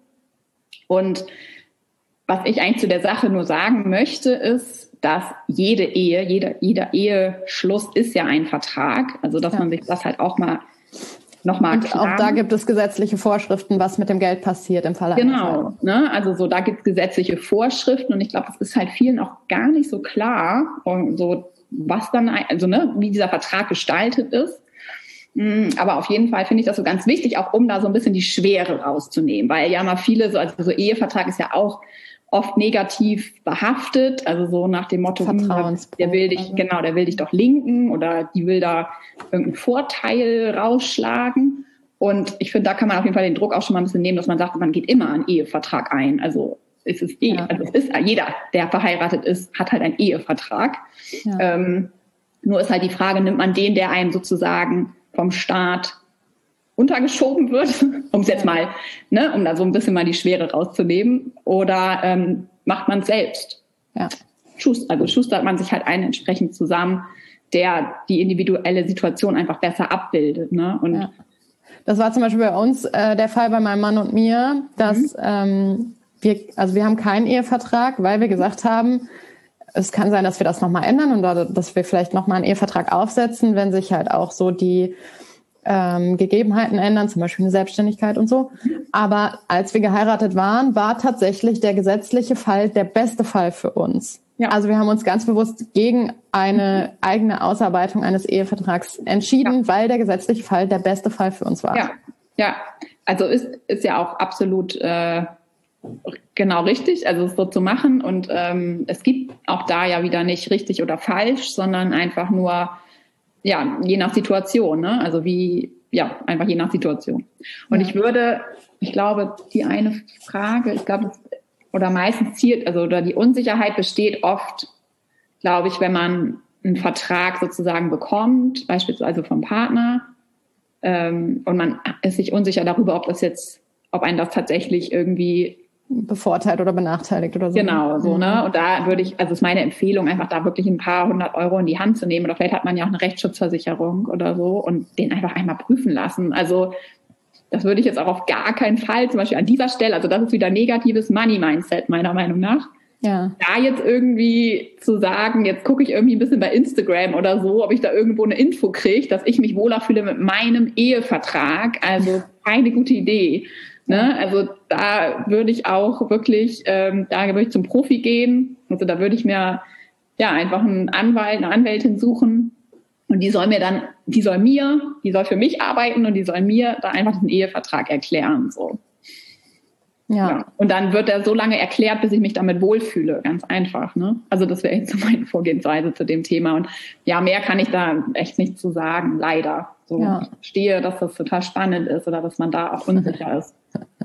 Und was ich eigentlich zu der Sache nur sagen möchte, ist, dass jede Ehe, jeder, jeder Eheschluss ist ja ein Vertrag. Also, dass ja. man sich das halt auch mal nochmal klar. Und auch da gibt es gesetzliche Vorschriften, was mit dem Geld passiert im Falle. Genau, ne? Also so, da gibt es gesetzliche Vorschriften und ich glaube, das ist halt vielen auch gar nicht so klar, und so was dann, also ne, wie dieser Vertrag gestaltet ist. Aber auf jeden Fall finde ich das so ganz wichtig, auch um da so ein bisschen die Schwere rauszunehmen, weil ja mal viele so, also so Ehevertrag ist ja auch oft negativ behaftet, also so nach dem Motto, der will dich, genau, der will dich doch linken oder die will da irgendeinen Vorteil rausschlagen. Und ich finde, da kann man auf jeden Fall den Druck auch schon mal ein bisschen nehmen, dass man sagt, man geht immer einen Ehevertrag ein. Also es ist eh, ja. also es ist jeder, der verheiratet ist, hat halt einen Ehevertrag. Ja. Ähm, nur ist halt die Frage, nimmt man den, der einem sozusagen vom Staat untergeschoben wird, um es jetzt mal, ne, um da so ein bisschen mal die Schwere rauszunehmen, oder ähm, macht man es selbst? Ja. Schust, also schustert man sich halt einen entsprechend zusammen, der die individuelle Situation einfach besser abbildet. Ne? Und ja. Das war zum Beispiel bei uns äh, der Fall bei meinem Mann und mir, dass mhm. ähm, wir, also wir haben keinen Ehevertrag, weil wir gesagt haben, es kann sein, dass wir das nochmal ändern und dass wir vielleicht nochmal einen Ehevertrag aufsetzen, wenn sich halt auch so die ähm, Gegebenheiten ändern, zum Beispiel eine Selbstständigkeit und so. Aber als wir geheiratet waren, war tatsächlich der gesetzliche Fall der beste Fall für uns. Ja. Also wir haben uns ganz bewusst gegen eine eigene Ausarbeitung eines Ehevertrags entschieden, ja. weil der gesetzliche Fall der beste Fall für uns war. Ja, ja. Also ist, ist ja auch absolut äh, genau richtig, also es so zu machen. Und ähm, es gibt auch da ja wieder nicht richtig oder falsch, sondern einfach nur, ja, je nach Situation, ne? Also wie, ja, einfach je nach Situation. Und ja. ich würde, ich glaube, die eine Frage, ich glaube, oder meistens zielt, also oder die Unsicherheit besteht oft, glaube ich, wenn man einen Vertrag sozusagen bekommt, beispielsweise vom Partner, ähm, und man ist sich unsicher darüber, ob das jetzt, ob einen das tatsächlich irgendwie bevorteilt oder benachteiligt oder so. Genau, so, ne? Und da würde ich, also ist meine Empfehlung, einfach da wirklich ein paar hundert Euro in die Hand zu nehmen. Oder vielleicht hat man ja auch eine Rechtsschutzversicherung oder so und den einfach einmal prüfen lassen. Also das würde ich jetzt auch auf gar keinen Fall, zum Beispiel an dieser Stelle, also das ist wieder negatives Money-Mindset meiner Meinung nach. Ja. Da jetzt irgendwie zu sagen, jetzt gucke ich irgendwie ein bisschen bei Instagram oder so, ob ich da irgendwo eine Info kriege, dass ich mich wohler fühle mit meinem Ehevertrag. Also keine gute Idee. Ne? Also da würde ich auch wirklich, ähm, da würde ich zum Profi gehen. Also da würde ich mir ja einfach einen Anwalt, eine Anwältin suchen und die soll mir dann, die soll mir, die soll für mich arbeiten und die soll mir da einfach den Ehevertrag erklären. So. Ja. ja. Und dann wird er so lange erklärt, bis ich mich damit wohlfühle. Ganz einfach. Ne? Also das wäre jetzt so meine Vorgehensweise zu dem Thema. Und ja, mehr kann ich da echt nicht zu sagen, leider. So, ja. Ich verstehe, dass das total spannend ist oder dass man da auch unsicher ist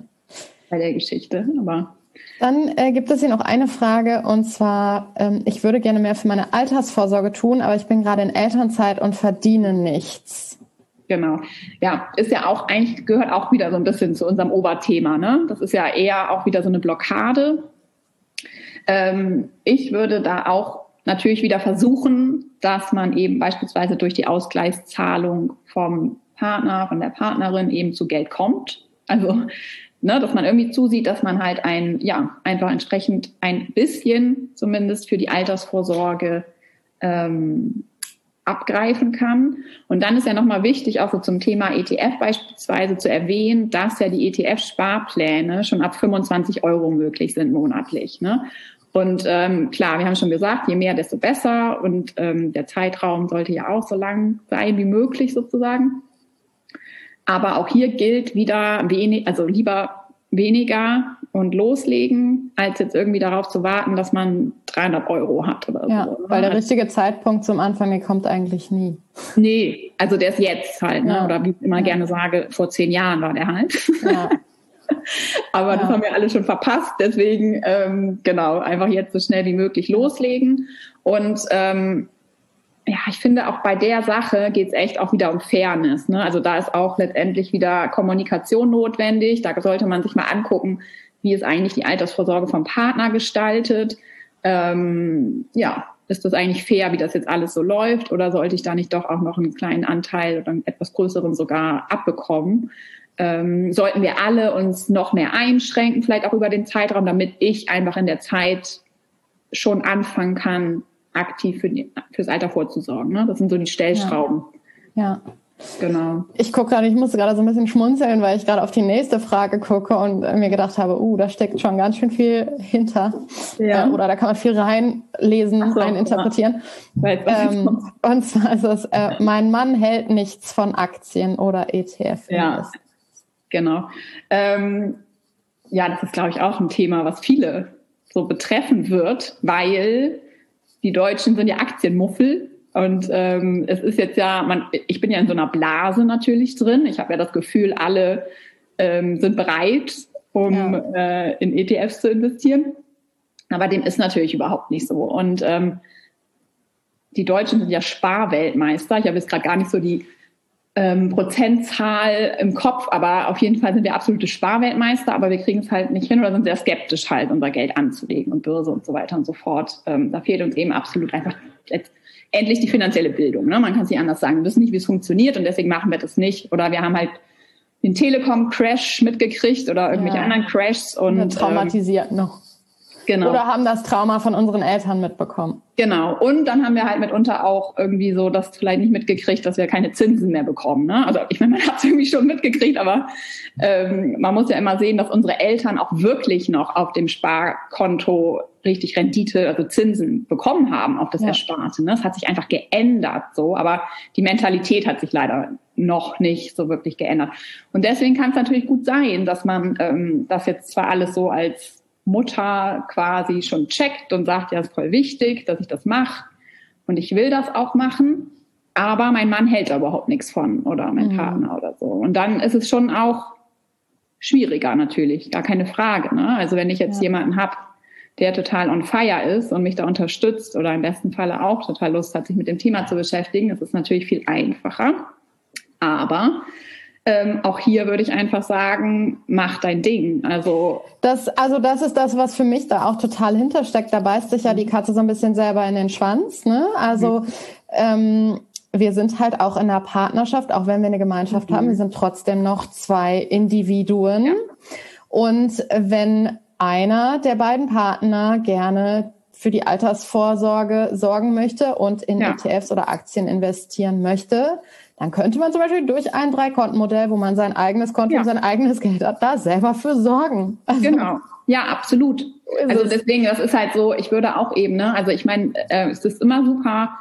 bei der Geschichte. Aber dann äh, gibt es hier noch eine Frage, und zwar, ähm, ich würde gerne mehr für meine Altersvorsorge tun, aber ich bin gerade in Elternzeit und verdiene nichts. Genau. Ja, ist ja auch eigentlich, gehört auch wieder so ein bisschen zu unserem Oberthema, ne? Das ist ja eher auch wieder so eine Blockade. Ähm, ich würde da auch natürlich wieder versuchen, dass man eben beispielsweise durch die Ausgleichszahlung vom Partner, von der Partnerin eben zu Geld kommt. Also, ne, dass man irgendwie zusieht, dass man halt ein, ja, einfach entsprechend ein bisschen zumindest für die Altersvorsorge ähm, abgreifen kann. Und dann ist ja nochmal wichtig, auch so zum Thema E T F beispielsweise zu erwähnen, dass ja die E T F-Sparpläne schon ab fünfundzwanzig Euro möglich sind monatlich. Ne? Und ähm, klar, wir haben schon gesagt, je mehr, desto besser. Und ähm, der Zeitraum sollte ja auch so lang sein wie möglich sozusagen. Aber auch hier gilt wieder wenig, also lieber weniger und loslegen, als jetzt irgendwie darauf zu warten, dass man dreihundert Euro hat oder ja, so. Weil der richtige Zeitpunkt zum Anfang, der kommt eigentlich nie. Nee, also der ist jetzt halt, ne? Ja. Oder wie ich immer ja. gerne sage, vor zehn Jahren war der halt. Ja. Aber ja. das haben wir alle schon verpasst, deswegen ähm, genau, einfach jetzt so schnell wie möglich loslegen. Und ähm, ja, ich finde auch bei der Sache geht es echt auch wieder um Fairness. Ne? Also da ist auch letztendlich wieder Kommunikation notwendig. Da sollte man sich mal angucken, wie ist eigentlich die Altersvorsorge vom Partner gestaltet. Ähm, ja, ist das eigentlich fair, wie das jetzt alles so läuft? Oder sollte ich da nicht doch auch noch einen kleinen Anteil oder einen etwas größeren sogar abbekommen? Ähm, sollten wir alle uns noch mehr einschränken, vielleicht auch über den Zeitraum, damit ich einfach in der Zeit schon anfangen kann, aktiv für die, fürs Alter vorzusorgen. Ne? Das sind so die Stellschrauben. Ja. ja. Genau. Ich gucke gerade, ich musste gerade so ein bisschen schmunzeln, weil ich gerade auf die nächste Frage gucke und mir gedacht habe, uh, da steckt schon ganz schön viel hinter. Ja. Äh, oder da kann man viel reinlesen, so, reininterpretieren. Ja. Ähm, und zwar ist es, äh, mein Mann hält nichts von Aktien oder E T F. Ja, genau. Ähm, ja, das ist, glaube ich, auch ein Thema, was viele so betreffen wird, weil die Deutschen sind ja Aktienmuffel. Und ähm, es ist jetzt ja, man, ich bin ja in so einer Blase natürlich drin. Ich habe ja das Gefühl, alle ähm, sind bereit, um ja. äh, in E T Fs zu investieren. Aber dem ist natürlich überhaupt nicht so. Und ähm, die Deutschen sind ja Sparweltmeister. Ich habe jetzt gerade gar nicht so die ähm, Prozentzahl im Kopf, aber auf jeden Fall sind wir absolute Sparweltmeister. Aber wir kriegen es halt nicht hin oder sind sehr skeptisch halt, unser Geld anzulegen und Börse und so weiter und so fort. Ähm, da fehlt uns eben absolut einfach jetzt endlich die finanzielle Bildung. Ne? Man kann es nicht anders sagen. Wir wissen nicht, wie es funktioniert und deswegen machen wir das nicht. Oder wir haben halt den Telekom-Crash mitgekriegt oder irgendwelche ja. anderen Crashs. Und, und traumatisiert ähm, noch. Genau. Oder haben das Trauma von unseren Eltern mitbekommen. Genau. Und dann haben wir halt mitunter auch irgendwie so das vielleicht nicht mitgekriegt, dass wir keine Zinsen mehr bekommen. Ne? Also ich meine, man hat es irgendwie schon mitgekriegt, aber ähm, man muss ja immer sehen, dass unsere Eltern auch wirklich noch auf dem Sparkonto richtig Rendite, also Zinsen bekommen haben auf das ja. Ersparte. Ne? Das hat sich einfach geändert so, aber die Mentalität hat sich leider noch nicht so wirklich geändert. Und deswegen kann es natürlich gut sein, dass man ähm, das jetzt zwar alles so als Mutter quasi schon checkt und sagt, ja, ist voll wichtig, dass ich das mache und ich will das auch machen, aber mein Mann hält da überhaupt nichts von oder mein mhm. Partner oder so. Und dann ist es schon auch schwieriger natürlich, gar keine Frage. Ne? Also wenn ich jetzt ja. jemanden habe, der total on fire ist und mich da unterstützt oder im besten Falle auch total Lust hat, sich mit dem Thema zu beschäftigen, das ist natürlich viel einfacher. Aber Ähm, auch hier würde ich einfach sagen, mach dein Ding. Also das, also das ist das, was für mich da auch total hintersteckt. Da beißt sich ja die Katze so ein bisschen selber in den Schwanz. Ne? Also mhm. ähm, wir sind halt auch in einer Partnerschaft, auch wenn wir eine Gemeinschaft mhm. haben, wir sind trotzdem noch zwei Individuen. Ja. Und wenn einer der beiden Partner gerne für die Altersvorsorge sorgen möchte und in ja. E T Fs oder Aktien investieren möchte, dann könnte man zum Beispiel durch ein Drei-Konten-Modell, wo man sein eigenes Konto ja. und sein eigenes Geld hat, da selber für sorgen. Also, genau. Ja, absolut. Also deswegen, das ist halt so, ich würde auch eben, ne, also ich meine, äh, es ist immer super,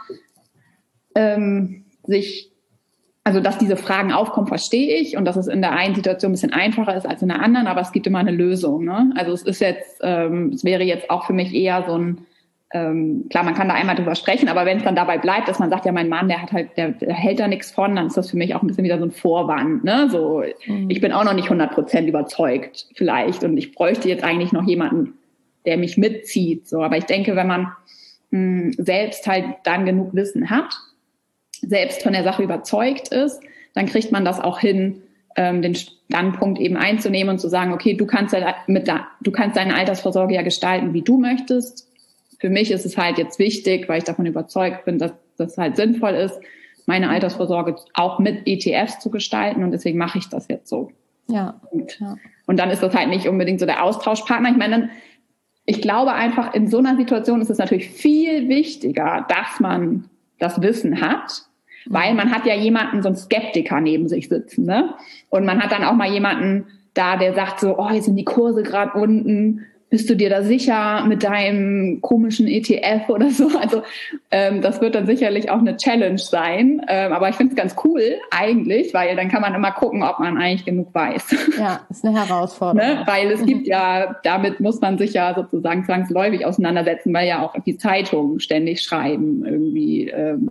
ähm, sich, also dass diese Fragen aufkommen, verstehe ich und dass es in der einen Situation ein bisschen einfacher ist als in der anderen, aber es gibt immer eine Lösung. Ne? Also es ist jetzt, ähm, es wäre jetzt auch für mich eher so ein, Ähm, klar, man kann da einmal drüber sprechen, aber wenn es dann dabei bleibt, dass man sagt, ja, mein Mann, der hat halt, der, der hält da nichts von, dann ist das für mich auch ein bisschen wieder so ein Vorwand, ne? So, mhm. ich bin auch noch nicht hundert Prozent überzeugt, vielleicht, und ich bräuchte jetzt eigentlich noch jemanden, der mich mitzieht, so. Aber ich denke, wenn man mh, selbst halt dann genug Wissen hat, selbst von der Sache überzeugt ist, dann kriegt man das auch hin, ähm, den Standpunkt eben einzunehmen und zu sagen, okay, du kannst ja mit da, du kannst deine Altersvorsorge ja gestalten, wie du möchtest. Für mich ist es halt jetzt wichtig, weil ich davon überzeugt bin, dass das halt sinnvoll ist, meine Altersvorsorge auch mit E T Fs zu gestalten und deswegen mache ich das jetzt so. Ja. Und, ja. und dann ist das halt nicht unbedingt so der Austauschpartner. Ich meine, ich glaube einfach, in so einer Situation ist es natürlich viel wichtiger, dass man das Wissen hat, weil man hat ja jemanden, so einen Skeptiker neben sich sitzen, ne? Und man hat dann auch mal jemanden da, der sagt so, oh, jetzt sind die Kurse gerade unten, bist du dir da sicher mit deinem komischen E T F oder so? Also ähm, das wird dann sicherlich auch eine Challenge sein. Ähm, aber ich finde es ganz cool eigentlich, weil dann kann man immer gucken, ob man eigentlich genug weiß. Ja, ist eine Herausforderung. Ne? Weil es gibt ja, damit muss man sich ja sozusagen zwangsläufig auseinandersetzen, weil ja auch die Zeitungen ständig schreiben, irgendwie, ähm,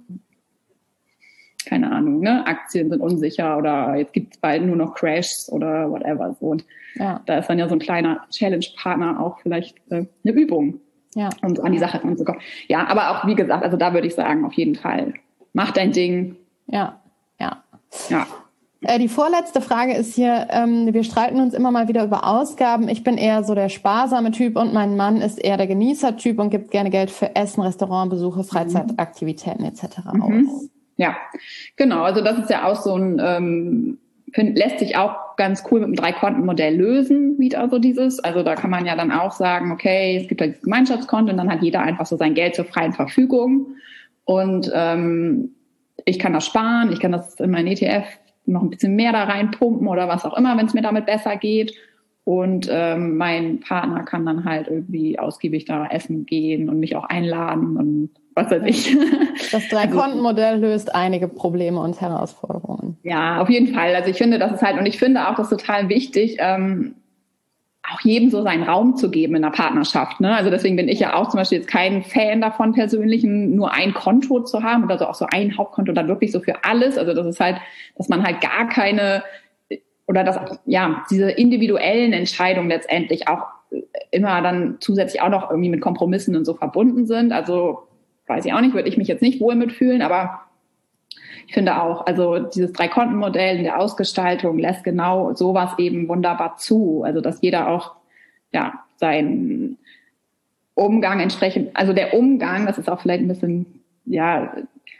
keine Ahnung, ne? Aktien sind unsicher oder jetzt gibt es bald nur noch Crashs oder whatever. So. Und ja. Da ist dann ja so ein kleiner Challenge-Partner auch vielleicht äh, eine Übung, ja. um so an die Sache ranzukommen. Ja, aber auch, wie gesagt, also da würde ich sagen, auf jeden Fall, mach dein Ding. Ja, ja. Ja. Äh, die vorletzte Frage ist hier, ähm, wir streiten uns immer mal wieder über Ausgaben. Ich bin eher so der sparsame Typ und mein Mann ist eher der Genießer-Typ und gibt gerne Geld für Essen, Restaurantbesuche, Freizeitaktivitäten et cetera mhm. aus. Ja, genau. Also das ist ja auch so ein, ähm, find, lässt sich auch ganz cool mit dem Drei-Konten-Modell lösen, wieder so dieses. Also da kann man ja dann auch sagen, okay, es gibt halt das Gemeinschaftskonto und dann hat jeder einfach so sein Geld zur freien Verfügung. Und ähm, ich kann das sparen, ich kann das in mein E T F noch ein bisschen mehr da reinpumpen oder was auch immer, wenn es mir damit besser geht. Und ähm, mein Partner kann dann halt irgendwie ausgiebig da essen gehen und mich auch einladen und was weiß ich. Das Drei-Konten-Modell löst einige Probleme und Herausforderungen. Ja, auf jeden Fall. Also ich finde, das ist halt, und ich finde auch, das ist total wichtig, ähm, auch jedem so seinen Raum zu geben in der Partnerschaft. Ne? Also deswegen bin ich ja auch zum Beispiel jetzt kein Fan davon, persönlich nur ein Konto zu haben oder so auch so ein Hauptkonto dann wirklich so für alles. Also das ist halt, dass man halt gar keine oder dass ja diese individuellen Entscheidungen letztendlich auch immer dann zusätzlich auch noch irgendwie mit Kompromissen und so verbunden sind. Also weiß ich auch nicht, würde ich mich jetzt nicht wohl mitfühlen, aber ich finde auch, also dieses Drei-Konten-Modell in der Ausgestaltung lässt genau sowas eben wunderbar zu. Also dass jeder auch ja seinen Umgang entsprechend, also der Umgang, das ist auch vielleicht ein bisschen, ja,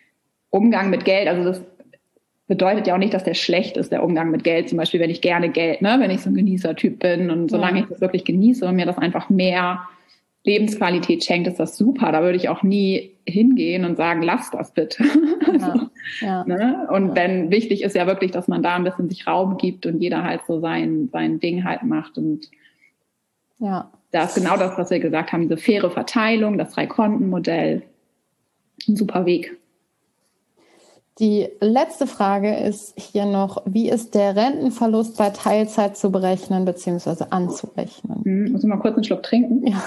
Umgang mit Geld, also das bedeutet ja auch nicht, dass der schlecht ist, der Umgang mit Geld. Zum Beispiel, wenn ich gerne Geld, ne, wenn ich so ein Genießer-Typ bin und solange ja. ich das wirklich genieße und mir das einfach mehr Lebensqualität schenkt, ist das super. Da würde ich auch nie hingehen und sagen, lass das bitte. Ja. so, ja. ne? Und ja. wenn wichtig ist ja wirklich, dass man da ein bisschen sich Raum gibt und jeder halt so sein, sein Ding halt macht. Und ja. da ist genau das, was wir gesagt haben, diese faire Verteilung, das Drei-Konten-Modell. Ein super Weg. Die letzte Frage ist hier noch, wie ist der Rentenverlust bei Teilzeit zu berechnen bzw. anzurechnen? Hm, muss ich mal kurz einen Schluck trinken? Ja.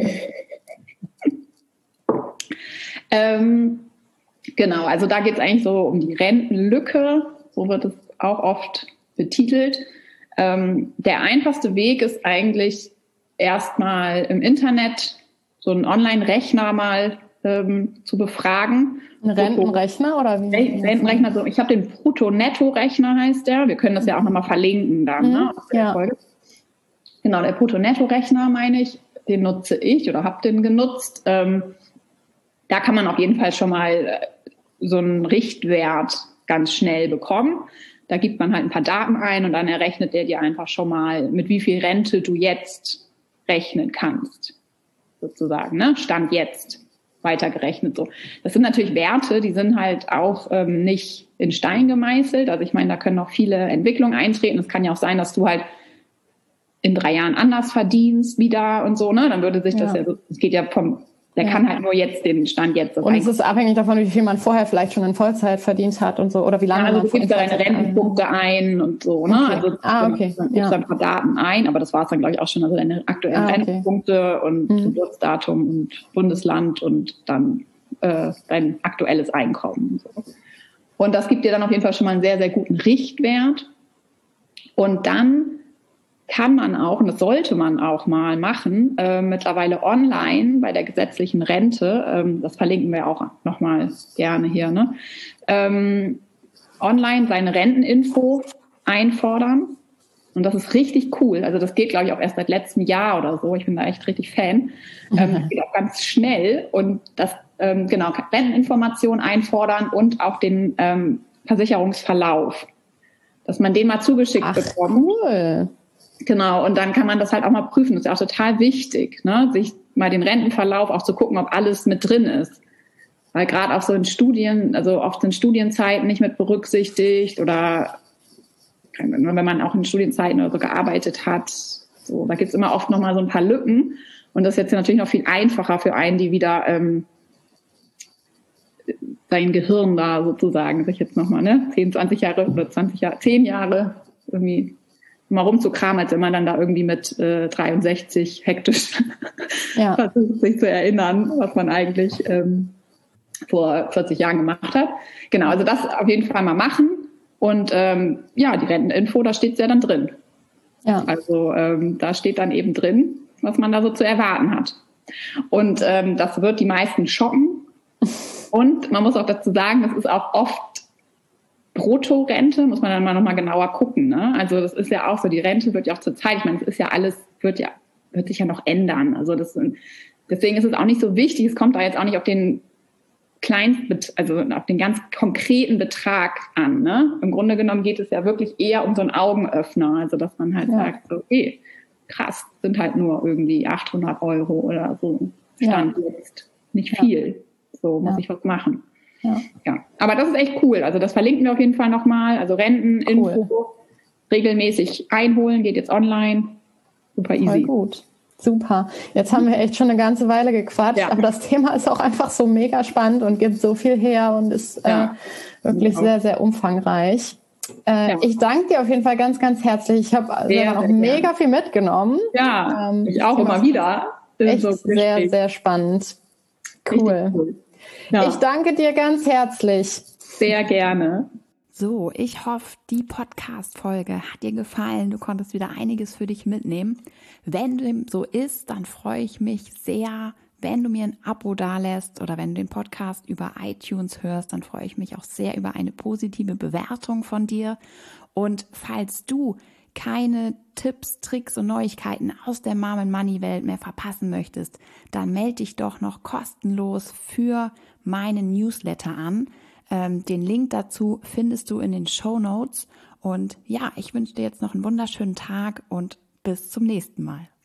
ähm, genau, also da geht es eigentlich so um die Rentenlücke, so wird es auch oft betitelt. Ähm, der einfachste Weg ist eigentlich erstmal im Internet so einen Online-Rechner mal ähm, zu befragen. Ein Rentenrechner oder wie? Rentenrechner, so, ich habe den Brutto-Netto-Rechner, heißt der. Wir können das ja auch nochmal verlinken dann. Mhm, ne, auf der ja. Folge. Genau, der Brutto-Netto-Rechner meine ich, den nutze ich oder habe den genutzt. Ähm, da kann man auf jeden Fall schon mal so einen Richtwert ganz schnell bekommen. Da gibt man halt ein paar Daten ein und dann errechnet der dir einfach schon mal, mit wie viel Rente du jetzt rechnen kannst, sozusagen, ne? Stand jetzt. Weitergerechnet so. Das sind natürlich Werte, die sind halt auch ähm, nicht in Stein gemeißelt. Also ich meine, da können noch viele Entwicklungen eintreten. Es kann ja auch sein, dass du halt in drei Jahren anders verdienst wieder und so, ne? Dann würde sich das ja, ja es geht ja vom, der ja. kann halt nur jetzt den Stand jetzt. Und es ist abhängig davon, wie viel man vorher vielleicht schon in Vollzeit verdient hat und so, oder wie lange ja, also man du gibst da deine Rentenpunkte ein und so, ne? Okay. Also ah, okay. dann gibst ja. da ein paar Daten ein, aber das war es dann, glaube ich, auch schon. Also deine aktuellen ah, okay. Rentenpunkte und mhm. Geburtsdatum und Bundesland und dann äh, dein aktuelles Einkommen. Und, so. Und das gibt dir dann auf jeden Fall schon mal einen sehr, sehr guten Richtwert. Und dann kann man auch, und das sollte man auch mal machen, äh, mittlerweile online bei der gesetzlichen Rente, ähm, das verlinken wir auch nochmal gerne hier, ne? ähm, online seine Renteninfo einfordern. Und das ist richtig cool. Also das geht, glaube ich, auch erst seit letztem Jahr oder so. Ich bin da echt richtig Fan. Ähm, das geht auch ganz schnell. Und das ähm, genau, Renteninformationen einfordern und auch den ähm, Versicherungsverlauf, dass man den mal zugeschickt Ach, bekommt. Cool. Genau, und dann kann man das halt auch mal prüfen. Das ist ja auch total wichtig, ne? Sich mal den Rentenverlauf auch zu gucken, ob alles mit drin ist. Weil gerade auch so in Studien, also oft sind Studienzeiten nicht mit berücksichtigt oder wenn man auch in Studienzeiten oder so gearbeitet hat. So, da gibt's immer oft nochmal so ein paar Lücken. Und das ist jetzt natürlich noch viel einfacher für einen, die wieder ähm, sein Gehirn da sozusagen sich jetzt nochmal, ne, zehn, zwanzig Jahre oder zwanzig Jahre, zehn Jahre irgendwie mal rumzukramen, als wenn man dann da irgendwie mit äh, dreiundsechzig hektisch ja. versucht, sich zu erinnern, was man eigentlich ähm, vor vierzig Jahren gemacht hat. Genau, also das auf jeden Fall mal machen. Und ähm, ja, die Renteninfo, da steht es ja dann drin. Ja. Also ähm, da steht dann eben drin, was man da so zu erwarten hat. Und ähm, das wird die meisten schocken. Und man muss auch dazu sagen, das ist auch oft Bruttorente, muss man dann mal nochmal genauer gucken. Ne? Also das ist ja auch so, die Rente wird ja auch zur Zeit, ich meine, es ist ja alles, wird ja, wird sich ja noch ändern. Also das, deswegen ist es auch nicht so wichtig, es kommt da jetzt auch nicht auf den Kleinst, also auf den ganz konkreten Betrag an. Ne? Im Grunde genommen geht es ja wirklich eher um so einen Augenöffner, also dass man halt ja. sagt, okay, krass, sind halt nur irgendwie achthundert Euro oder so, Stand ja. jetzt, nicht viel. Ja. So muss ja. ich was machen. Ja. ja, aber das ist echt cool. Also das verlinken wir auf jeden Fall nochmal. Also Renteninfo cool. regelmäßig einholen, geht jetzt online. Super easy. Voll gut. Super. Jetzt haben wir echt schon eine ganze Weile gequatscht, ja. aber das Thema ist auch einfach so mega spannend und gibt so viel her und ist ja. äh, wirklich ja. sehr, sehr umfangreich. Äh, ja. Ich danke dir auf jeden Fall ganz, ganz herzlich. Ich habe also auch mega gern. viel mitgenommen. Ja, ähm, ich auch immer wieder. Echt so sehr, sehr spannend. Cool. cool. Ja. Ich danke dir ganz herzlich. Sehr gerne. So, ich hoffe, die Podcast-Folge hat dir gefallen. Du konntest wieder einiges für dich mitnehmen. Wenn dem so ist, dann freue ich mich sehr, wenn du mir ein Abo dalässt oder wenn du den Podcast über iTunes hörst, dann freue ich mich auch sehr über eine positive Bewertung von dir. Und falls du keine Tipps, Tricks und Neuigkeiten aus der Mom and Money Welt mehr verpassen möchtest, dann melde dich doch noch kostenlos für meinen Newsletter an. Ähm, den Link dazu findest du in den Shownotes. Und ja, ich wünsche dir jetzt noch einen wunderschönen Tag und bis zum nächsten Mal.